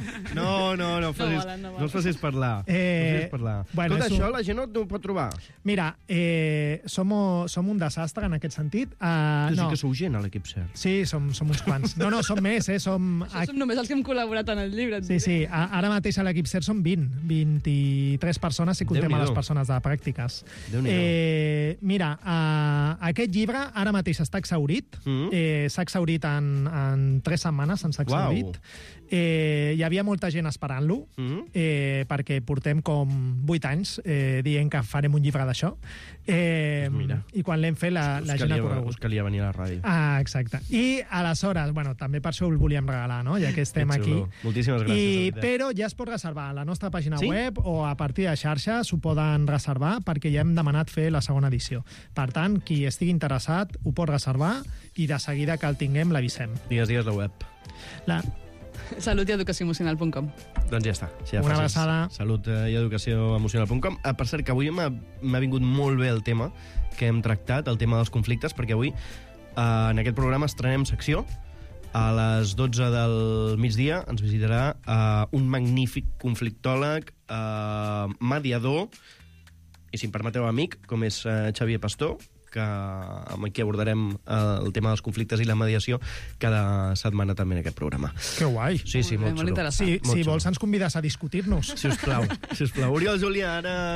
us facis parlar. Bueno, tot això la gent no ho pot trobar. Mira, som un desastre en aquest sentit. Sí que sou gent a l'equip CERT. Sí, som uns quants. No, som més, Som només els que hem col·laborat en el llibre. Sí, ara mateix a l'equip CERT som 23 persones si contem a les persones de pràctiques. Mira, aquest llibre ara mateix està exhaurit. S'ha exhaurit en 3 setmanes, s'ha exhaurit. Hi havia molta gent esperant-lo, perquè portem com 8 anys dient que farem un llibre d'això. I quan l'hem fet, la gent ha corregut. Us calia venir a la ràdio. Exacte. I aleshores, també per això el volíem regalar, no? Ja que estem aquí. Moltíssimes gràcies. Però ja es pot reservar a la nostra pàgina web o a partir de xarxa s'ho poden reservar perquè ja hem demanat fer la segona edició. Per tant, qui estigui interessat ho pot reservar i de seguida que el tinguem l'avisem. Digues la web. Salut i educacióemocional.com. Doncs ja està. Una abraçada. Salut i educacióemocional.com. Per cert, que avui m'ha vingut molt bé el tema que hem tractat, el tema dels conflictes, perquè avui en aquest programa estrenem secció. A les 12 del migdia ens visitarà un magnífic conflictòleg, mediador, i si em permeteu amic, com és Xavier Pastor, amb qui abordarem el tema dels conflictes i la mediació cada setmana també en aquest programa. Que guai. Sí, molt xulo. Si vols ens convides a discutir-nos. Si us plau. Oriol Julià, ara...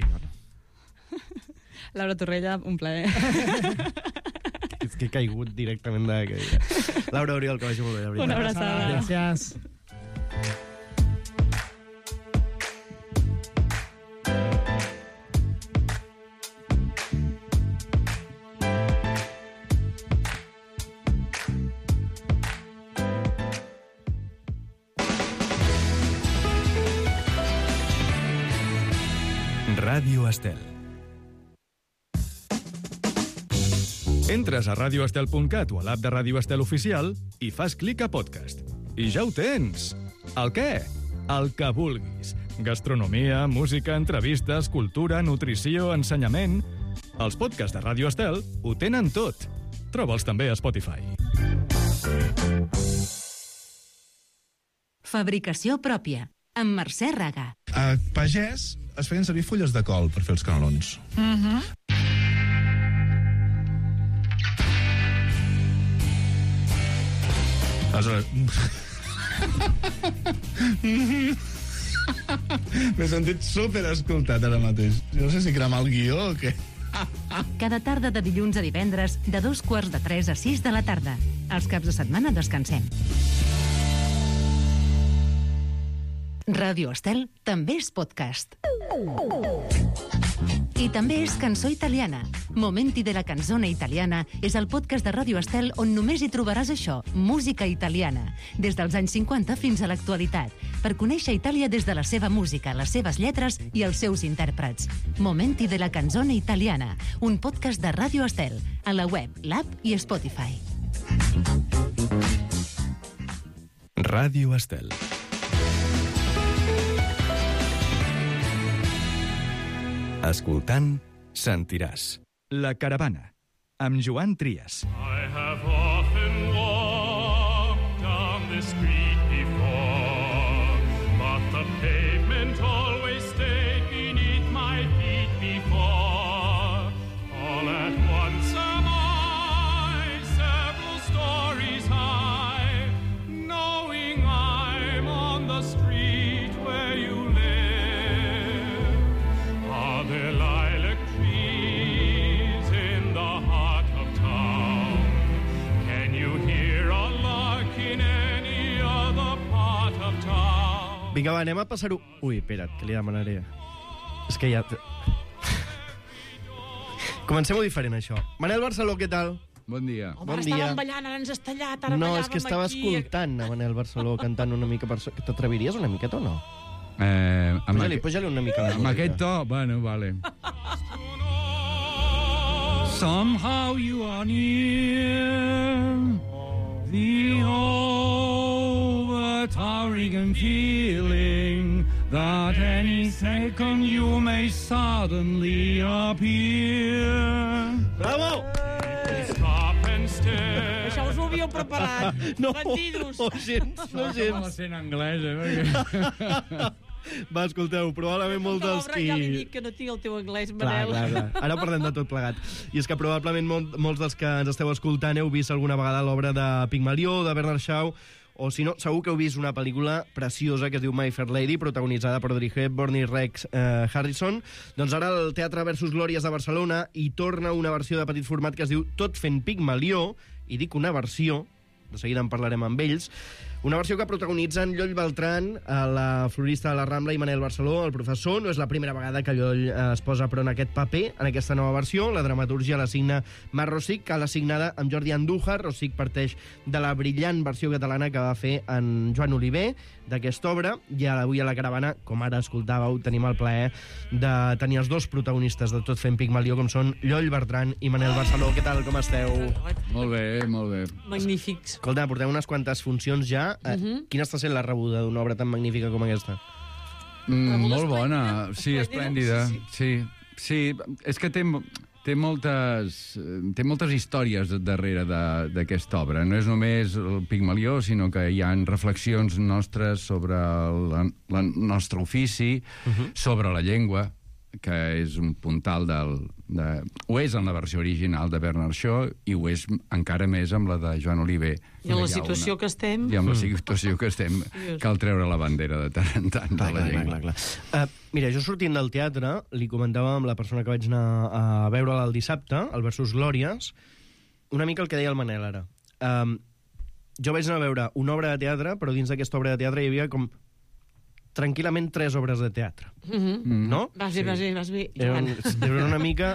Laura Torrella, un plaer. És que he caigut directament de... Laura, Oriol, que vagi molt bé. Una abraçada. Gràcies. Ràdio Estel. Entres a radioestel.cat o a l'app de Ràdio Estel Oficial i fas clic a podcast. I ja ho tens! El què? El que vulguis. Gastronomia, música, entrevistes, cultura, nutrició, ensenyament... Els podcasts de Ràdio Estel ho tenen tot. Troba'ls també a Spotify. Fabricació pròpia, amb Mercè Raga. A Pagès es feien servir fulles de col per fer els canelons. Aleshores... M'he sentit superescoltat ara mateix. No sé si cremar el guió o què. Cada tarda de dilluns a divendres, de 2:45 a 6 de la tarda. Els caps de setmana descansem. Ràdio Estel també és podcast. I també és cançó italiana. Momenti de la canzone italiana és el podcast de Ràdio Estel on només hi trobaràs això, música italiana, des dels anys 50 fins a l'actualitat, per conèixer Itàlia des de la seva música, les seves lletres i els seus intèrprets. Momenti de la canzone italiana, un podcast de Ràdio Estel, a la web, l'app i Spotify. Ràdio Estel. Escoltant, sentiràs. La Caravana, amb Joan Trias. I have often walked down this street before, but the pavement always stayed beneath my feet before. All at once am I several stories high, knowing I'm on the street where you live. Are there lilac trees in the heart of town? Can you hear a lark in any other part of town? Vinga, va, anem a passar-ho... Ui, espera't, que li demanaré. És que ja... Comencem-ho diferent, això. Manel Barceló, què tal? Bon dia. Bon dia. Estàvem ballant, ara ens has tallat, ara No, ballàvem és que estava aquí. escoltant a Manel Barceló cantant una mica per... T'atreviries una miqueta o no? Amb Puja-li una mica la amb música. aquest to, bueno, vale. Somehow you are near, the over a towering feeling that any second you may suddenly appear. Bravo! Stop and stare. Això us ho havíeu preparat. No, Bandidos. no gens, no gens. Com sent anglès, perquè... Va, escolteu, probablement molts dels Pobra, ja li dic que no tinc el teu anglès, Manel. Clar. Ara parlem de tot plegat. I és que probablement molts dels que ens esteu escoltant heu vist alguna vegada l'obra de Pigmalió, de Bernard Shaw, o si no, segur que heu vist una pel·lícula preciosa que es diu My Fair Lady, protagonitzada per Audrey Hepburn i Rex Harrison. Doncs ara el Teatre Versus Glòries de Barcelona hi torna una versió de petit format que es diu Tot fent Pigmalió, i dic una versió, de seguida en parlarem amb ells, una versió que protagonitzen Lloll Beltran, la florista de la Rambla, i Manel Barceló, el professor. No és la primera vegada que Lloll es posa però en aquest paper, en aquesta nova versió. La dramatúrgia l'assigna Mar Rosic, que l'ha assignada amb Jordi Andújar. Rosic parteix de la brillant versió catalana que va fer en Joan Oliver d'aquesta obra, i avui a la caravana, com ara escoltàveu, tenim el plaer de tenir els dos protagonistes de Tot fent Pigmalió, com són Lloll Beltran i Manel Barceló. Què tal, com esteu? Molt bé, molt bé. Magnífics. Escolta, portem unes quantes funcions ja. Quina està sent la rebuda d'una obra tan magnífica com aquesta? Molt bona, sí, esplèndida. Sí, és que té moltes històries darrere d'aquesta obra. No és només el Pigmalió, sinó que hi ha reflexions nostres sobre el nostre ofici, sobre la llengua, que és un puntal ho és en la versió original de Bernard Shaw i ho és encara més amb la de Joan Oliver. I en la situació que estem... I amb la situació que estem, cal treure la bandera de tant en tant de la llengua. Mira, jo sortint del teatre, li comentava amb la persona que vaig anar a veure el dissabte, el Versus Glòries, una mica el que deia el Manel ara. Jo vaig anar a veure una obra de teatre, però dins d'aquesta obra de teatre hi havia com tranquil·lament 3 obres de teatre. No? Vas bé, Joan. Era una mica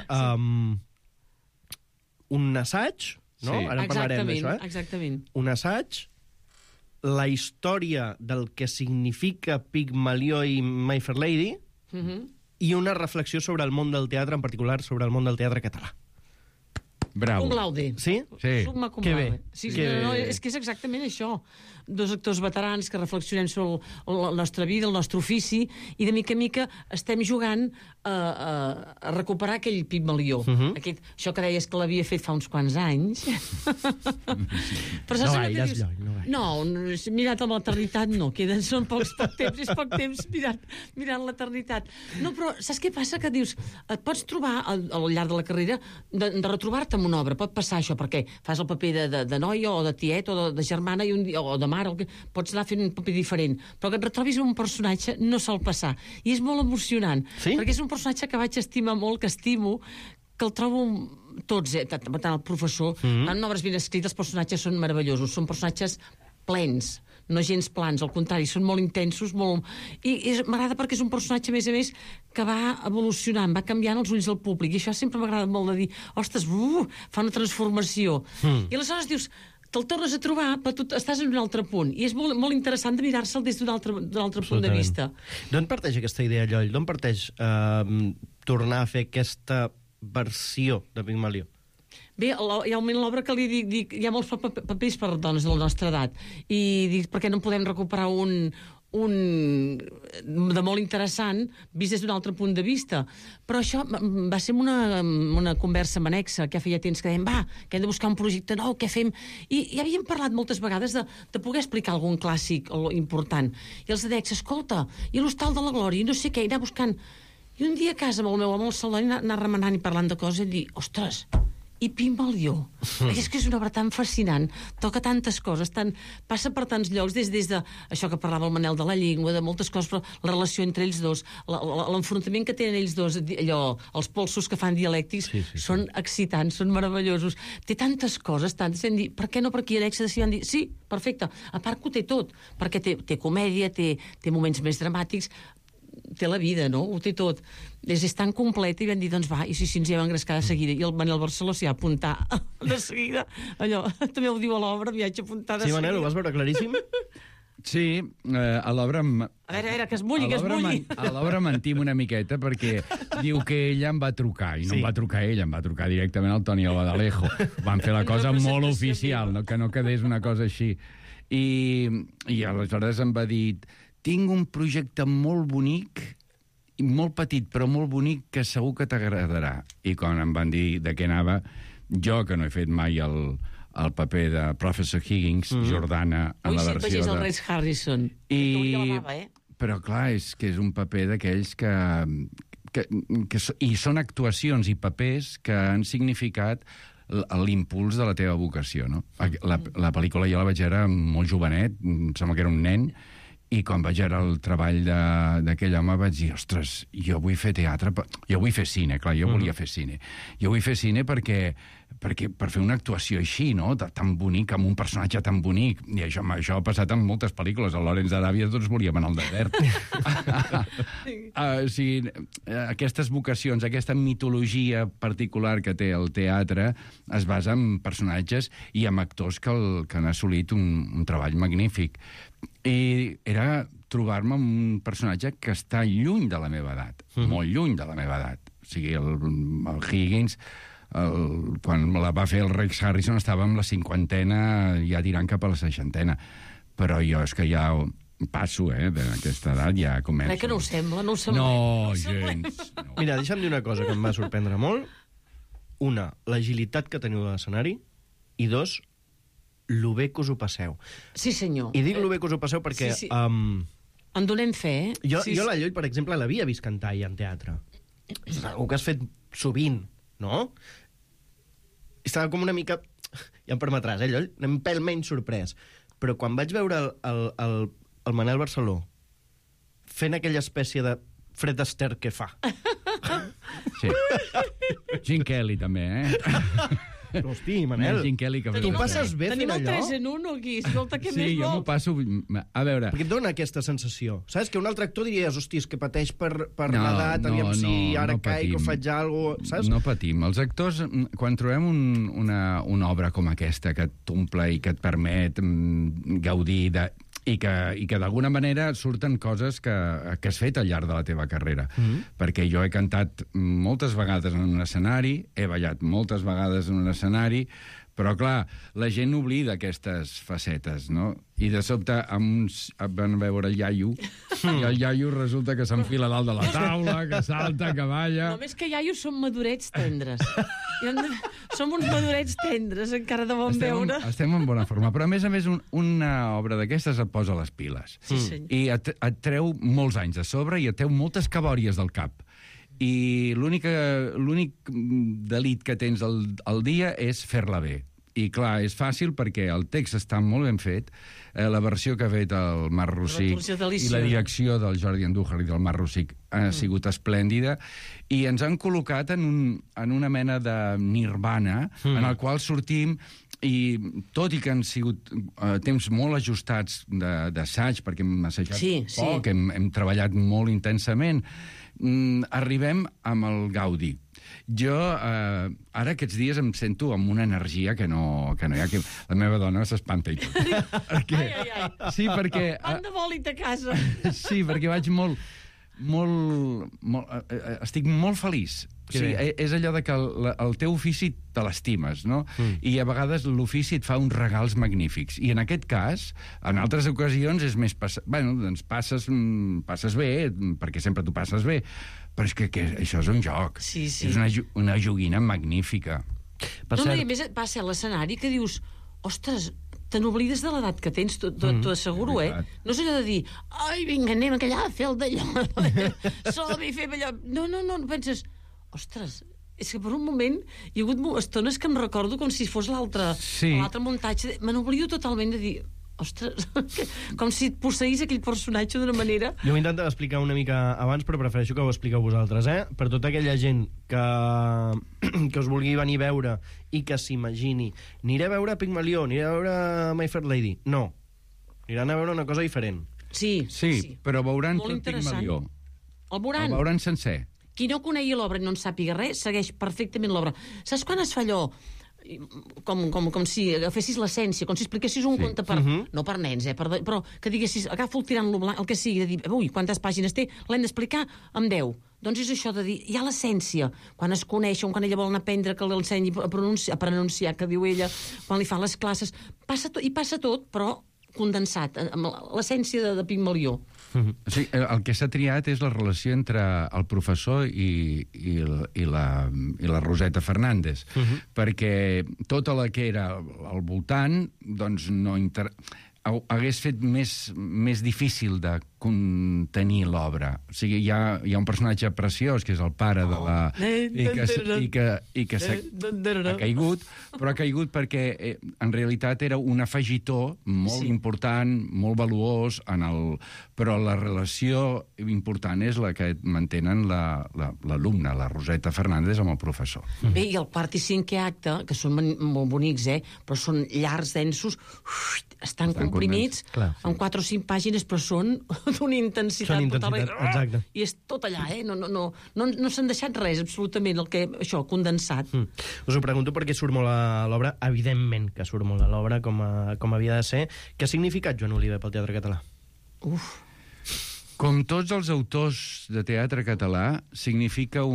un assaig, no? Ara en parlarem d'això, Exactament. Un assaig, la història del que significa Pigmalió i My Fair Lady, i una reflexió sobre el món del teatre, en particular sobre el món del teatre català. Bravo. Un laude. Sí? Summa cum Que laude. bé. Sí, és que és exactament això. Dos actors veterans que reflexionem sobre la nostra vida, el nostre ofici, i de mica en mica estem jugant a recuperar aquell Pigmalió. Això que deies que l'havia fet fa uns quants anys. Però no gaires, Lloll, no, mirat amb l'eternitat no, són poc temps, és poc temps mirant l'eternitat. No, però saps què passa? Que dius, et pots trobar al llarg de la carrera de retrobar-te amb una obra, pot passar això, perquè fas el paper de noia o de tiet o de germana o de mare, pots anar fent un paper diferent, però que et retrobis un personatge no sol passar, i és molt emocionant, perquè és un personatge que vaig estimar molt, que estimo, que el trobo tots, tant el professor, en obres ben escrites els personatges són meravellosos, són personatges plens, no gens plans, al contrari, són molt intensos, i m'agrada perquè és un personatge, a més, que va evolucionant, va canviant els ulls del públic, i això sempre m'agrada molt de dir, ostres, fa una transformació. I aleshores dius, te'l tornes a trobar, però tu estàs en un altre punt, i és molt, molt interessant de mirar-se'l des d'un altre punt de vista. D'on parteix aquesta idea, Lloll? D'on parteix tornar a fer aquesta versió de Pigmalió? Bé, hi ha l'obra que li dic, hi ha molts papers per dones de la nostra edat, i dic, per què no podem recuperar un de molt interessant vist des d'un altre punt de vista. Però això va ser una conversa amb Anexa, que feia temps que dèiem, que hem de buscar un projecte nou, què fem? I havíem parlat moltes vegades de poder explicar algun clàssic important. I els Anexa, escolta, i l'Hostal de la Glòria, i no sé què, anar buscant. I un dia a casa amb el meu home al saló, anar remenant i parlant de coses, i dir, ostres, i Pigmalió. És que és una obra tan fascinant, toca tantes coses, passa per tants llocs, des de això que parlava el Manel de la llengua, de moltes coses, però la relació entre ells dos, l'enfrontament que tenen ells dos, els polsos que fan dialèctics, són excitants, són meravellosos. Té tantes coses, vam dir, per què no per aquí? Anexa van dir, sí, perfecte, a part que ho té tot, perquè té comèdia, té moments més dramàtics, té la vida, no? Ho té tot. És tan complet, i vam dir, doncs va, i si ens hi vam engrescar de seguida. I el Manel Barceló s'hi va apuntar de seguida. Allò, també ho diu a l'obra, m'hi haig apuntat de seguida. Sí, Manel, ho vas veure claríssim? Sí, a l'obra... A veure, que es mulli, que es mulli. A l'obra mentim una miqueta perquè diu que ella em va trucar, i no em va trucar ella, em va trucar directament al Toni Albadalejo. Van fer la cosa molt oficial, que no quedés una cosa així. I aleshores em va dir, tinc un projecte molt bonic, molt petit, però molt bonic, que segur que t'agradarà. I quan em van dir de què anava, jo, que no he fet mai el paper de Professor Higgins, Jordana, en la versió de... el Rex Harrison. Però, clar, és que és un paper d'aquells i són actuacions i papers que han significat l'impuls de la teva vocació, no? La pel·lícula jo la vaig veure molt jovenet, em sembla que era un nen, i quan vaig veure el treball d'aquell home vaig dir, ostres, jo vull fer teatre, jo vull fer cine, clar, jo volia fer cine. Jo vull fer cine per fer una actuació així, no?, tan bonic, amb un personatge tan bonic. I això ha passat en moltes pel·lícules. El Lawrence d'Aràbia tots volíem anar al desert. O sigui, aquestes vocacions, aquesta mitologia particular que té el teatre es basa en personatges i en actors que han assolit un treball magnífic. I era trobar-me amb un personatge que està lluny de la meva edat, molt lluny de la meva edat. O sigui, el Higgins, quan la va fer el Rex Harrison, estava amb la 50ena, ja tirant cap a la 60ena. Però jo és que ja passo, d'aquesta edat, ja començo. Crec que no ho sembla, no ho sembla. No, gens. No. Mira, deixa'm dir una cosa que em va sorprendre molt. Una, l'agilitat que teniu de l'escenari, i dos, lo bé que us ho passeu. Sí, senyor. I dic lo bé que us ho passeu perquè... Sí. En donem fe, Jo la Lloll, per exemple, l'havia vist cantar ja en teatre. És una que has fet sovint, no? Estava com una mica... Ja em permetràs, Lloll? Un pèl menys sorprès. Però quan vaig veure el Manel Barceló fent aquella espècie de Fred Astaire que fa... Sí. Gene Kelly, també, Hosti, Manel, tu passes bé fent allò? Tenim el 3 en 1 aquí, escolta, què més Sí, jo m'ho passo... A veure... Perquè et dona aquesta sensació. Saps que un altre actor diries, hosti, és que pateix per l'edat, aviam si ara caic o faig alguna cosa, saps? No patim. Els actors, quan trobem una obra com aquesta que t'omple i que et permet gaudir i que d'alguna manera surten coses que has fet al llarg de la teva carrera. Perquè jo he cantat moltes vegades en un escenari, he ballat moltes vegades en un escenari, però, clar, la gent oblida aquestes facetes, no? I de sobte van veure el iaio, i el iaio resulta que s'enfila dalt de la taula, que salta, que balla... Només que iaios són madurets tendres. Som uns madurets tendres, encara de bon veure. Estem en bona forma, però a més, una obra d'aquestes et posa les piles. Sí, senyor. I et treu molts anys de sobre i et treu moltes cabòries del cap. I l'únic delit que tens al dia és fer-la bé. I, clar, és fàcil perquè el text està molt ben fet, la versió que ha fet el Marc Rosic i la direcció del Jordi Andújar i del Marc Rosic ha sigut esplèndida, i ens han col·locat en una mena de nirvana en el qual sortim, i tot i que han sigut temps molt ajustats d'assaig, perquè hem assajat poc, hem treballat molt intensament, arribem amb el gaudi. Jo, ara aquests dies em sento amb una energia que no hi ha... La meva dona s'espanta i tot. Ai. Sí, perquè... Van de bòlit a casa. Sí, perquè vaig estic molt feliç. O sigui, és allò de que el teu ofici te l'estimes, no? I a vegades l'ofici et fa uns regals magnífics. I en aquest cas, en altres ocasions, és més... Bueno, doncs passes bé, perquè sempre t'ho passes bé, però és que això és un joc. Sí. És una joguina magnífica. No, i a més va ser a l'escenari que dius, ostres, te n'oblides de l'edat que tens, t'ho asseguro, No és allò de dir, ai, vinga, anem allà a fer el d'allò. Som-hi, fem allò. No, penses, ostres, és que per un moment hi ha hagut estones que em recordo com si fos l'altre muntatge. Me n'oblido totalment de dir, ostres, com si et posseís aquell personatge d'una manera... Jo ho intentava explicar una mica abans, però prefereixo que ho expliqueu vosaltres, Per tota aquella gent que us vulgui venir a veure i que s'imagini, aniré a veure Pygmalió, aniré a veure My Fair Lady. No, aniran a veure una cosa diferent. Sí, però veuran tot Pygmalió. El veuran. El veuran sencer. Qui no conegui l'obra i no en sàpiga res, segueix perfectament l'obra. Saps quan es fa allò? Com si agafessis l'essència, com si expliquessis un conte per... No per nens, però que diguessis, agafa'l tirant-lo blanc, el que sigui, de dir, ui, quantes pàgines té? L'hem d'explicar amb 10. Doncs és això de dir, hi ha l'essència. Quan es coneixen, quan ella vol anar a aprendre, que l'ensenyi a pronunciar, que diu ella, quan li fan les classes, passa tot, però condensat, amb l'essència de Pigmalió. O sigui, el que s'ha triat és la relació entre el professor i la Roseta Fernández, perquè tota la que era al voltant doncs no hagués fet més difícil de contenir l'obra. O sigui, hi ha un personatge preciós, que és el pare de la... i que ha caigut, però ha caigut perquè en realitat era un afegitó molt important, molt valuós, però la relació important és la que mantenen l'alumne, la Roseta Fernández, amb el professor. Bé, i el quart i cinquè acte, que són molt bonics, però són llargs, densos, estan comprimits en 4 o 5 pàgines, però són d'una intensitat total. Exacte. I és tot allà, no s'han deixat res, absolutament, condensat. Us ho pregunto perquè surt molt a l'obra, evidentment que surt molt a l'obra, com havia de ser. Què ha significat Joan Oliver pel teatre català? Com tots els autors de teatre català, significa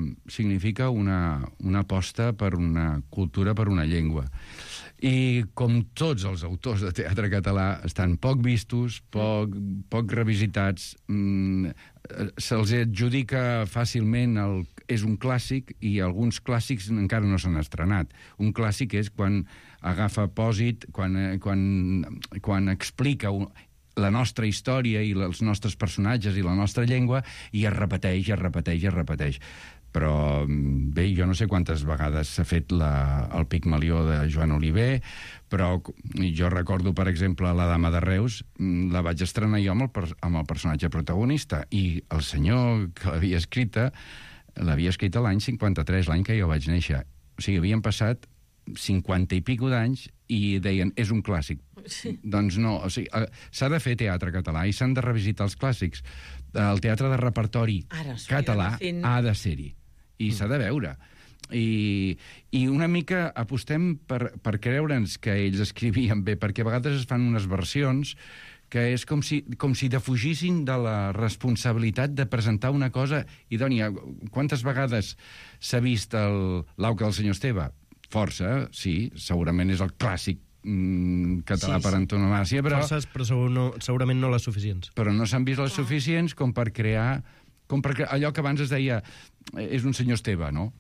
una aposta per una cultura, per una llengua. I com tots els autors de teatre català estan poc vistos, poc revisitats, se'ls adjudica fàcilment és un clàssic, i alguns clàssics encara no s'han estrenat. Un clàssic és quan agafa pòsit, quan explica la nostra història i els nostres personatges i la nostra llengua, i es repeteix. Però, bé, jo no sé quantes vegades s'ha fet el Pigmalió de Joan Oliver, però jo recordo, per exemple, La dama de Reus, la vaig estrenar jo amb el personatge protagonista, i el senyor que l'havia escrita l'any 53, l'any que jo vaig néixer. O sigui, havien passat 50 i pico d'anys i deien, és un clàssic. Doncs no, o sigui, s'ha de fer teatre català i s'han de revisitar els clàssics. El teatre de repertori català ha de ser-hi, i s'ha de veure. I una mica apostem per creure'ns que ells escrivien bé, perquè a vegades es fan unes versions que és com si defugissin de la responsabilitat de presentar una cosa idònia. Quantes vegades s'ha vist l'Auca del senyor Esteve? Força, sí, segurament és el clàssic català per antonomàsia, però... Forces, però segurament no les suficients. Però no s'han vist les suficients com per crear allò que abans es deia és un senyor Esteve, no?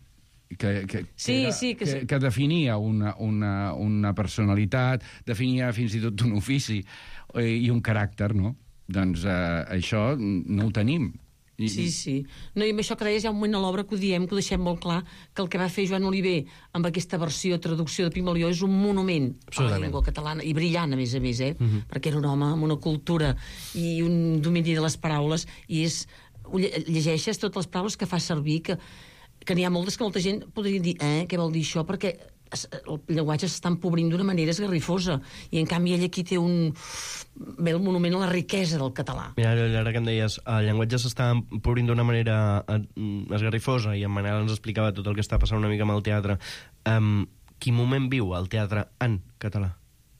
Que definia una personalitat, definia fins i tot un ofici i un caràcter, no? Doncs això no ho tenim. Sí. No, i amb això que deies, hi ha un moment a l'obra que ho diem, que ho deixem molt clar, que el que va fer Joan Oliver amb aquesta traducció de Pigmalió és un monument a la llengua catalana, i brillant, a més, perquè era un home amb una cultura i un domini de les paraules, i llegeixes totes les paraules que fa servir, que n'hi ha moltes que molta gent podria dir, què vol dir això? Perquè el llenguatge s'està empobrint d'una manera esgarrifosa, i en canvi ell aquí té el monument a la riquesa del català. Mira, ara que em deies, el llenguatge s'està empobrint d'una manera esgarrifosa, i en Manel ens explicava tot el que està passant una mica amb el teatre. Quin moment viu el teatre en català?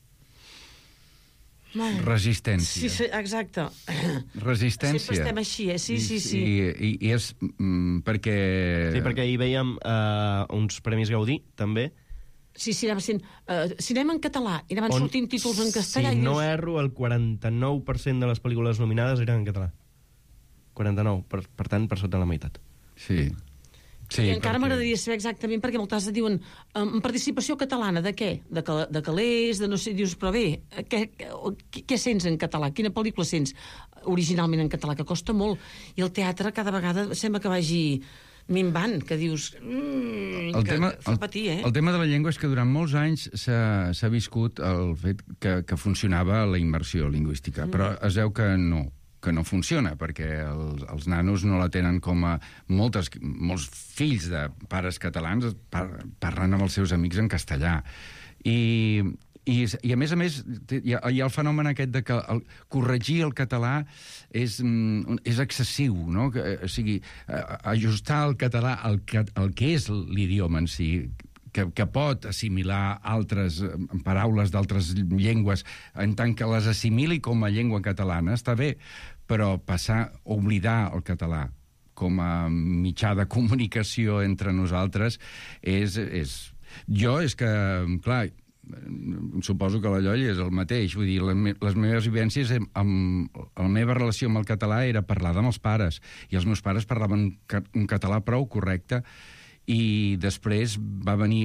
Resistència. Sí, exacte. Resistència. Sempre estem així, sí. I és perquè... Sí, perquè ahir veiem uns Premis Gaudí, també. Sí, anava sent cinema en català, i anaven sortint títols en castellà. Si no erro, el 49% de les pel·lícules nominades eren en català. 49, per tant, per sota la meitat. Sí. I encara m'agradaria saber exactament, perquè moltes vegades diuen participació catalana, de què? De calés, de no sé, dius, però bé, què sents en català? Quina pel·lícula sents originalment en català? Que costa molt. I el teatre cada vegada sembla que vagi minvant, que dius... que fa patir, El tema de la llengua és que durant molts anys s'ha viscut el fet que funcionava la immersió lingüística, però es veu que no funciona, perquè els nanos no la tenen com a... Molts fills de pares catalans parlen amb els seus amics en castellà. I a més, hi ha el fenomen aquest de que corregir el català és excessiu, no? O sigui, ajustar el català al que és l'idioma en si, que pot assimilar altres paraules d'altres llengües en tant que les assimili com a llengua catalana, està bé, però oblidar el català com a mitjà de comunicació entre nosaltres és que, clar, suposo que l'Alloi és el mateix. Vull dir, les meves vivències, la meva relació amb el català era parlar amb els pares, i els meus pares parlaven un català prou correcte, i després va venir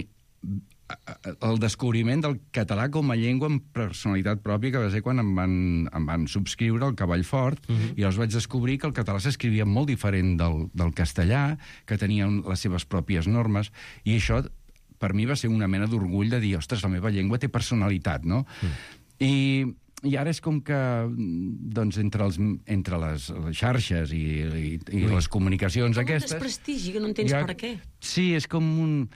el descobriment del català com a llengua amb personalitat pròpia, que va ser quan em van subscriure al Cavall Fort, i llavors vaig descobrir que el català s'escrivia molt diferent del castellà, que tenia les seves pròpies normes, i això per mi va ser una mena d'orgull de dir, ostres, la meva llengua té personalitat, no? I ara és com que, doncs, entre les xarxes i les comunicacions aquestes... Com un desprestigi, que no entens per què. Sí, és com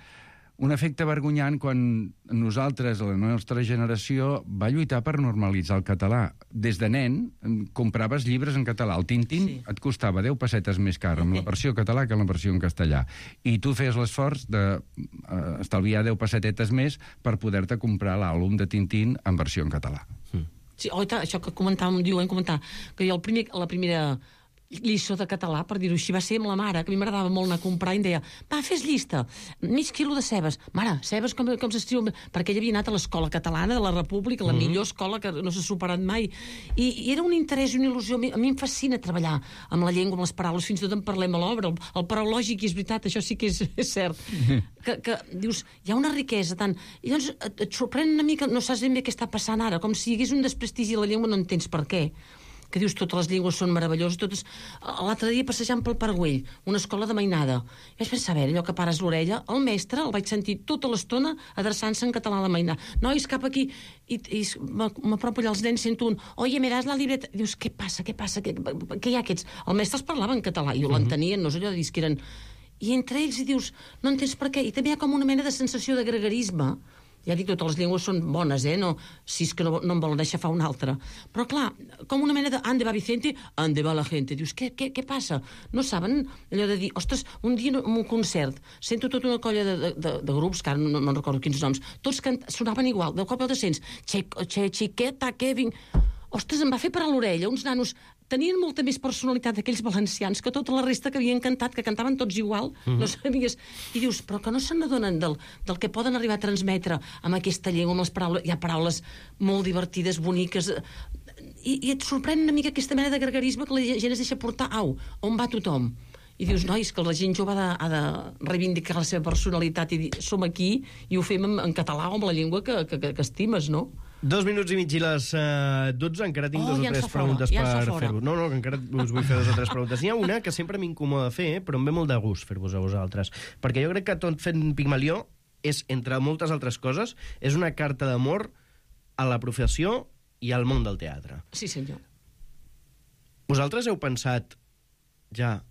un efecte vergonyant quan nosaltres, la nostra generació, va lluitar per normalitzar el català. Des de nen, compraves llibres en català. El Tintín et costava 10 pessetes més car amb la versió català que en la versió en castellà. I tu feies l'esforç d'estalviar 10 pessetetes més per poder-te comprar l'àlbum de Tintín en versió en català. Sí, això que comentàvem, que jo la primera lliçó de català, per dir-ho així, va ser amb la mare, que a mi m'agradava molt anar a comprar, i em deia, va, fes llista, mig quilo de cebes. Mare, cebes com s'escriu? Perquè ell havia anat a l'escola catalana de la República, la millor escola que no s'ha superat mai. I era un interès i una il·lusió. A mi em fascina treballar amb la llengua, amb les paraules, fins i tot en parlem a l'obra. El paraulògic, i és veritat, això sí que és cert. Que dius, hi ha una riquesa tant... I llavors et sorprèn una mica, no saps ben bé què està passant ara, com si hi hagués un desprestigi a la llengua, no entens per què. Que dius, totes les llengües són meravelloses, totes... L'altre dia passejant pel Parguell, una escola de mainada, i vaig pensar, a veure, allò que pares l'orella, el mestre el vaig sentir tota l'estona adreçant-se en català a la mainada. Nois, cap aquí, i m'apropo allà als nens, sento un, oye, me das la libreta... Dius, què passa? Què hi ha aquests? El mestre els parlava en català, i ho l'entenien, no és allò de dir que eren... I entre ells hi dius, no entens per què, i també hi ha com una mena de sensació de gregarisme. Ja dic, totes les llengües són bones, no? Si és que no em volen deixar fa una altra. Però, clar, com una mena de ande va Vicente, ande va la gente. Dius, què passa? No saben allò de dir, ostres, un dia en un concert sento tota una colla de grups, que ara no recordo quins noms, tots sonaven igual, de cop de sents, Chiqueta, Kevin... Ostres, em va fer parar l'orella, uns nanos tenien molta més personalitat d'aquells valencians que tota la resta que havien cantat, que cantaven tots igual, no sabies... I dius, però que no se n'adonen del que poden arribar a transmetre amb aquesta llengua, amb les paraules... Hi ha paraules molt divertides, boniques... I et sorprèn una mica aquesta mena de gregarisme que la gent es deixa portar, on va tothom? I dius, nois, que la gent jove ha de reivindicar la seva personalitat i dir, som aquí i ho fem en català o amb la llengua que estimes, no? 2 minuts i mig i les 12, encara tinc 2 o 3 preguntes per fer-vos. No, que encara us vull fer 2 o 3 preguntes. N'hi ha una que sempre m'incomoda fer, però em ve molt de gust fer-vos a vosaltres. Perquè jo crec que tot fent Pigmalió és, entre moltes altres coses, és una carta d'amor a la professió i al món del teatre. Sí, senyor. Vosaltres heu pensat ja...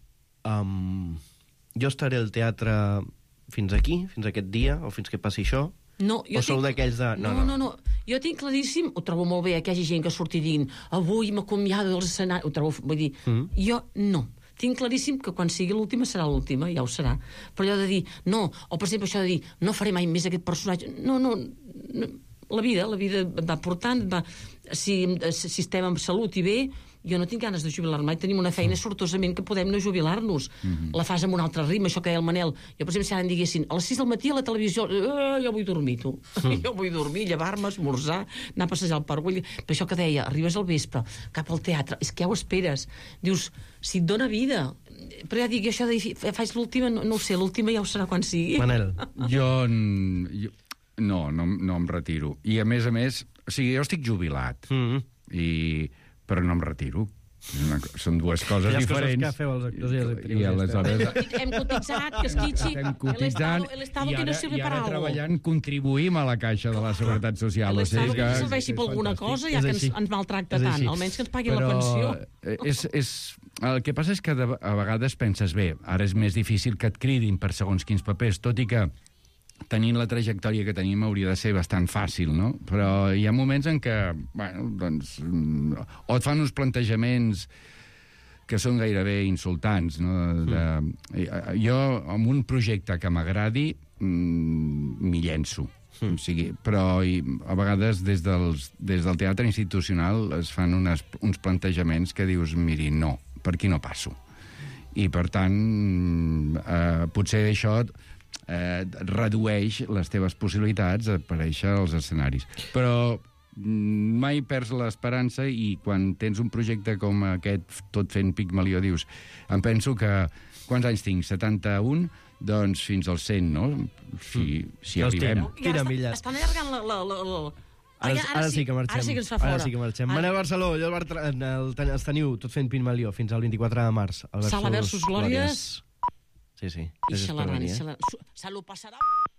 jo estaré al teatre fins aquí, fins aquest dia, o fins que passi això? No, o sou d'aquells de... No. Jo tinc claríssim, ho trobo molt bé, que hi hagi gent que surti dient avui m'acomiado dels escenaris, ho trobo, vull dir, jo no. Tinc claríssim que quan sigui l'última serà l'última, ja ho serà. Però allò de dir, no, o per exemple això de dir, no faré mai més aquest personatge, no. La vida va portant, si estem amb salut i bé, jo no tinc ganes de jubilar-me mai, tenim una feina sortosament que podem no jubilar-nos. La fas amb un altre ritme, això que deia el Manel. Jo, per exemple, si ara em diguessin, a les 6 del matí a la televisió, jo vull dormir, tu. Jo vull dormir, llevar-me, esmorzar, anar a passejar al Parguell. Per això que deia, arribes al vespre, cap al teatre, és que ja ho esperes. Dius, si et dóna vida... Però ja dic, això de dir, faig l'última, no ho sé, l'última ja ho serà quan sigui. Manel. Jo no em retiro. I a més, o sigui, jo estic jubilat, però no em retiro. Són dues coses diferents. Les coses que feu els actors i les actrius. I aleshores... Hem cotitzat, que esquitxi. Estem cotitzant i ara treballant contribuïm a la caixa de la Seguretat Social. L'Estado que serveixi per alguna cosa, ja que ens maltracta tant. Almenys que ens pagui la pensió. El que passa és que a vegades penses, bé, ara és més difícil que et cridin per segons quins papers, tot i que tenint la trajectòria que tenim hauria de ser bastant fàcil, no? Però hi ha moments en què, bueno, doncs, o et fan uns plantejaments que són gairebé insultants, no? Jo, amb un projecte que m'agradi, m'hi llenço. O sigui, però a vegades des del teatre institucional es fan uns plantejaments que dius, miri, no, per aquí no passo. I, per tant, potser això redueix les teves possibilitats d'aparèixer als escenaris. Però mai perds l'esperança i quan tens un projecte com aquest, tot fent Pigmalió, dius, em penso que... Quants anys tinc? 71? Doncs fins als 100, no? Si arribem. Quina milla. Estan allargant la... Ara sí que marxem. Ara sí que ens fa fora. Ara sí que marxem. Manel Barceló, els teniu tot fent Pigmalió fins al 24 de març. Sala versus Glòries. Sí. I se l'ho passarà...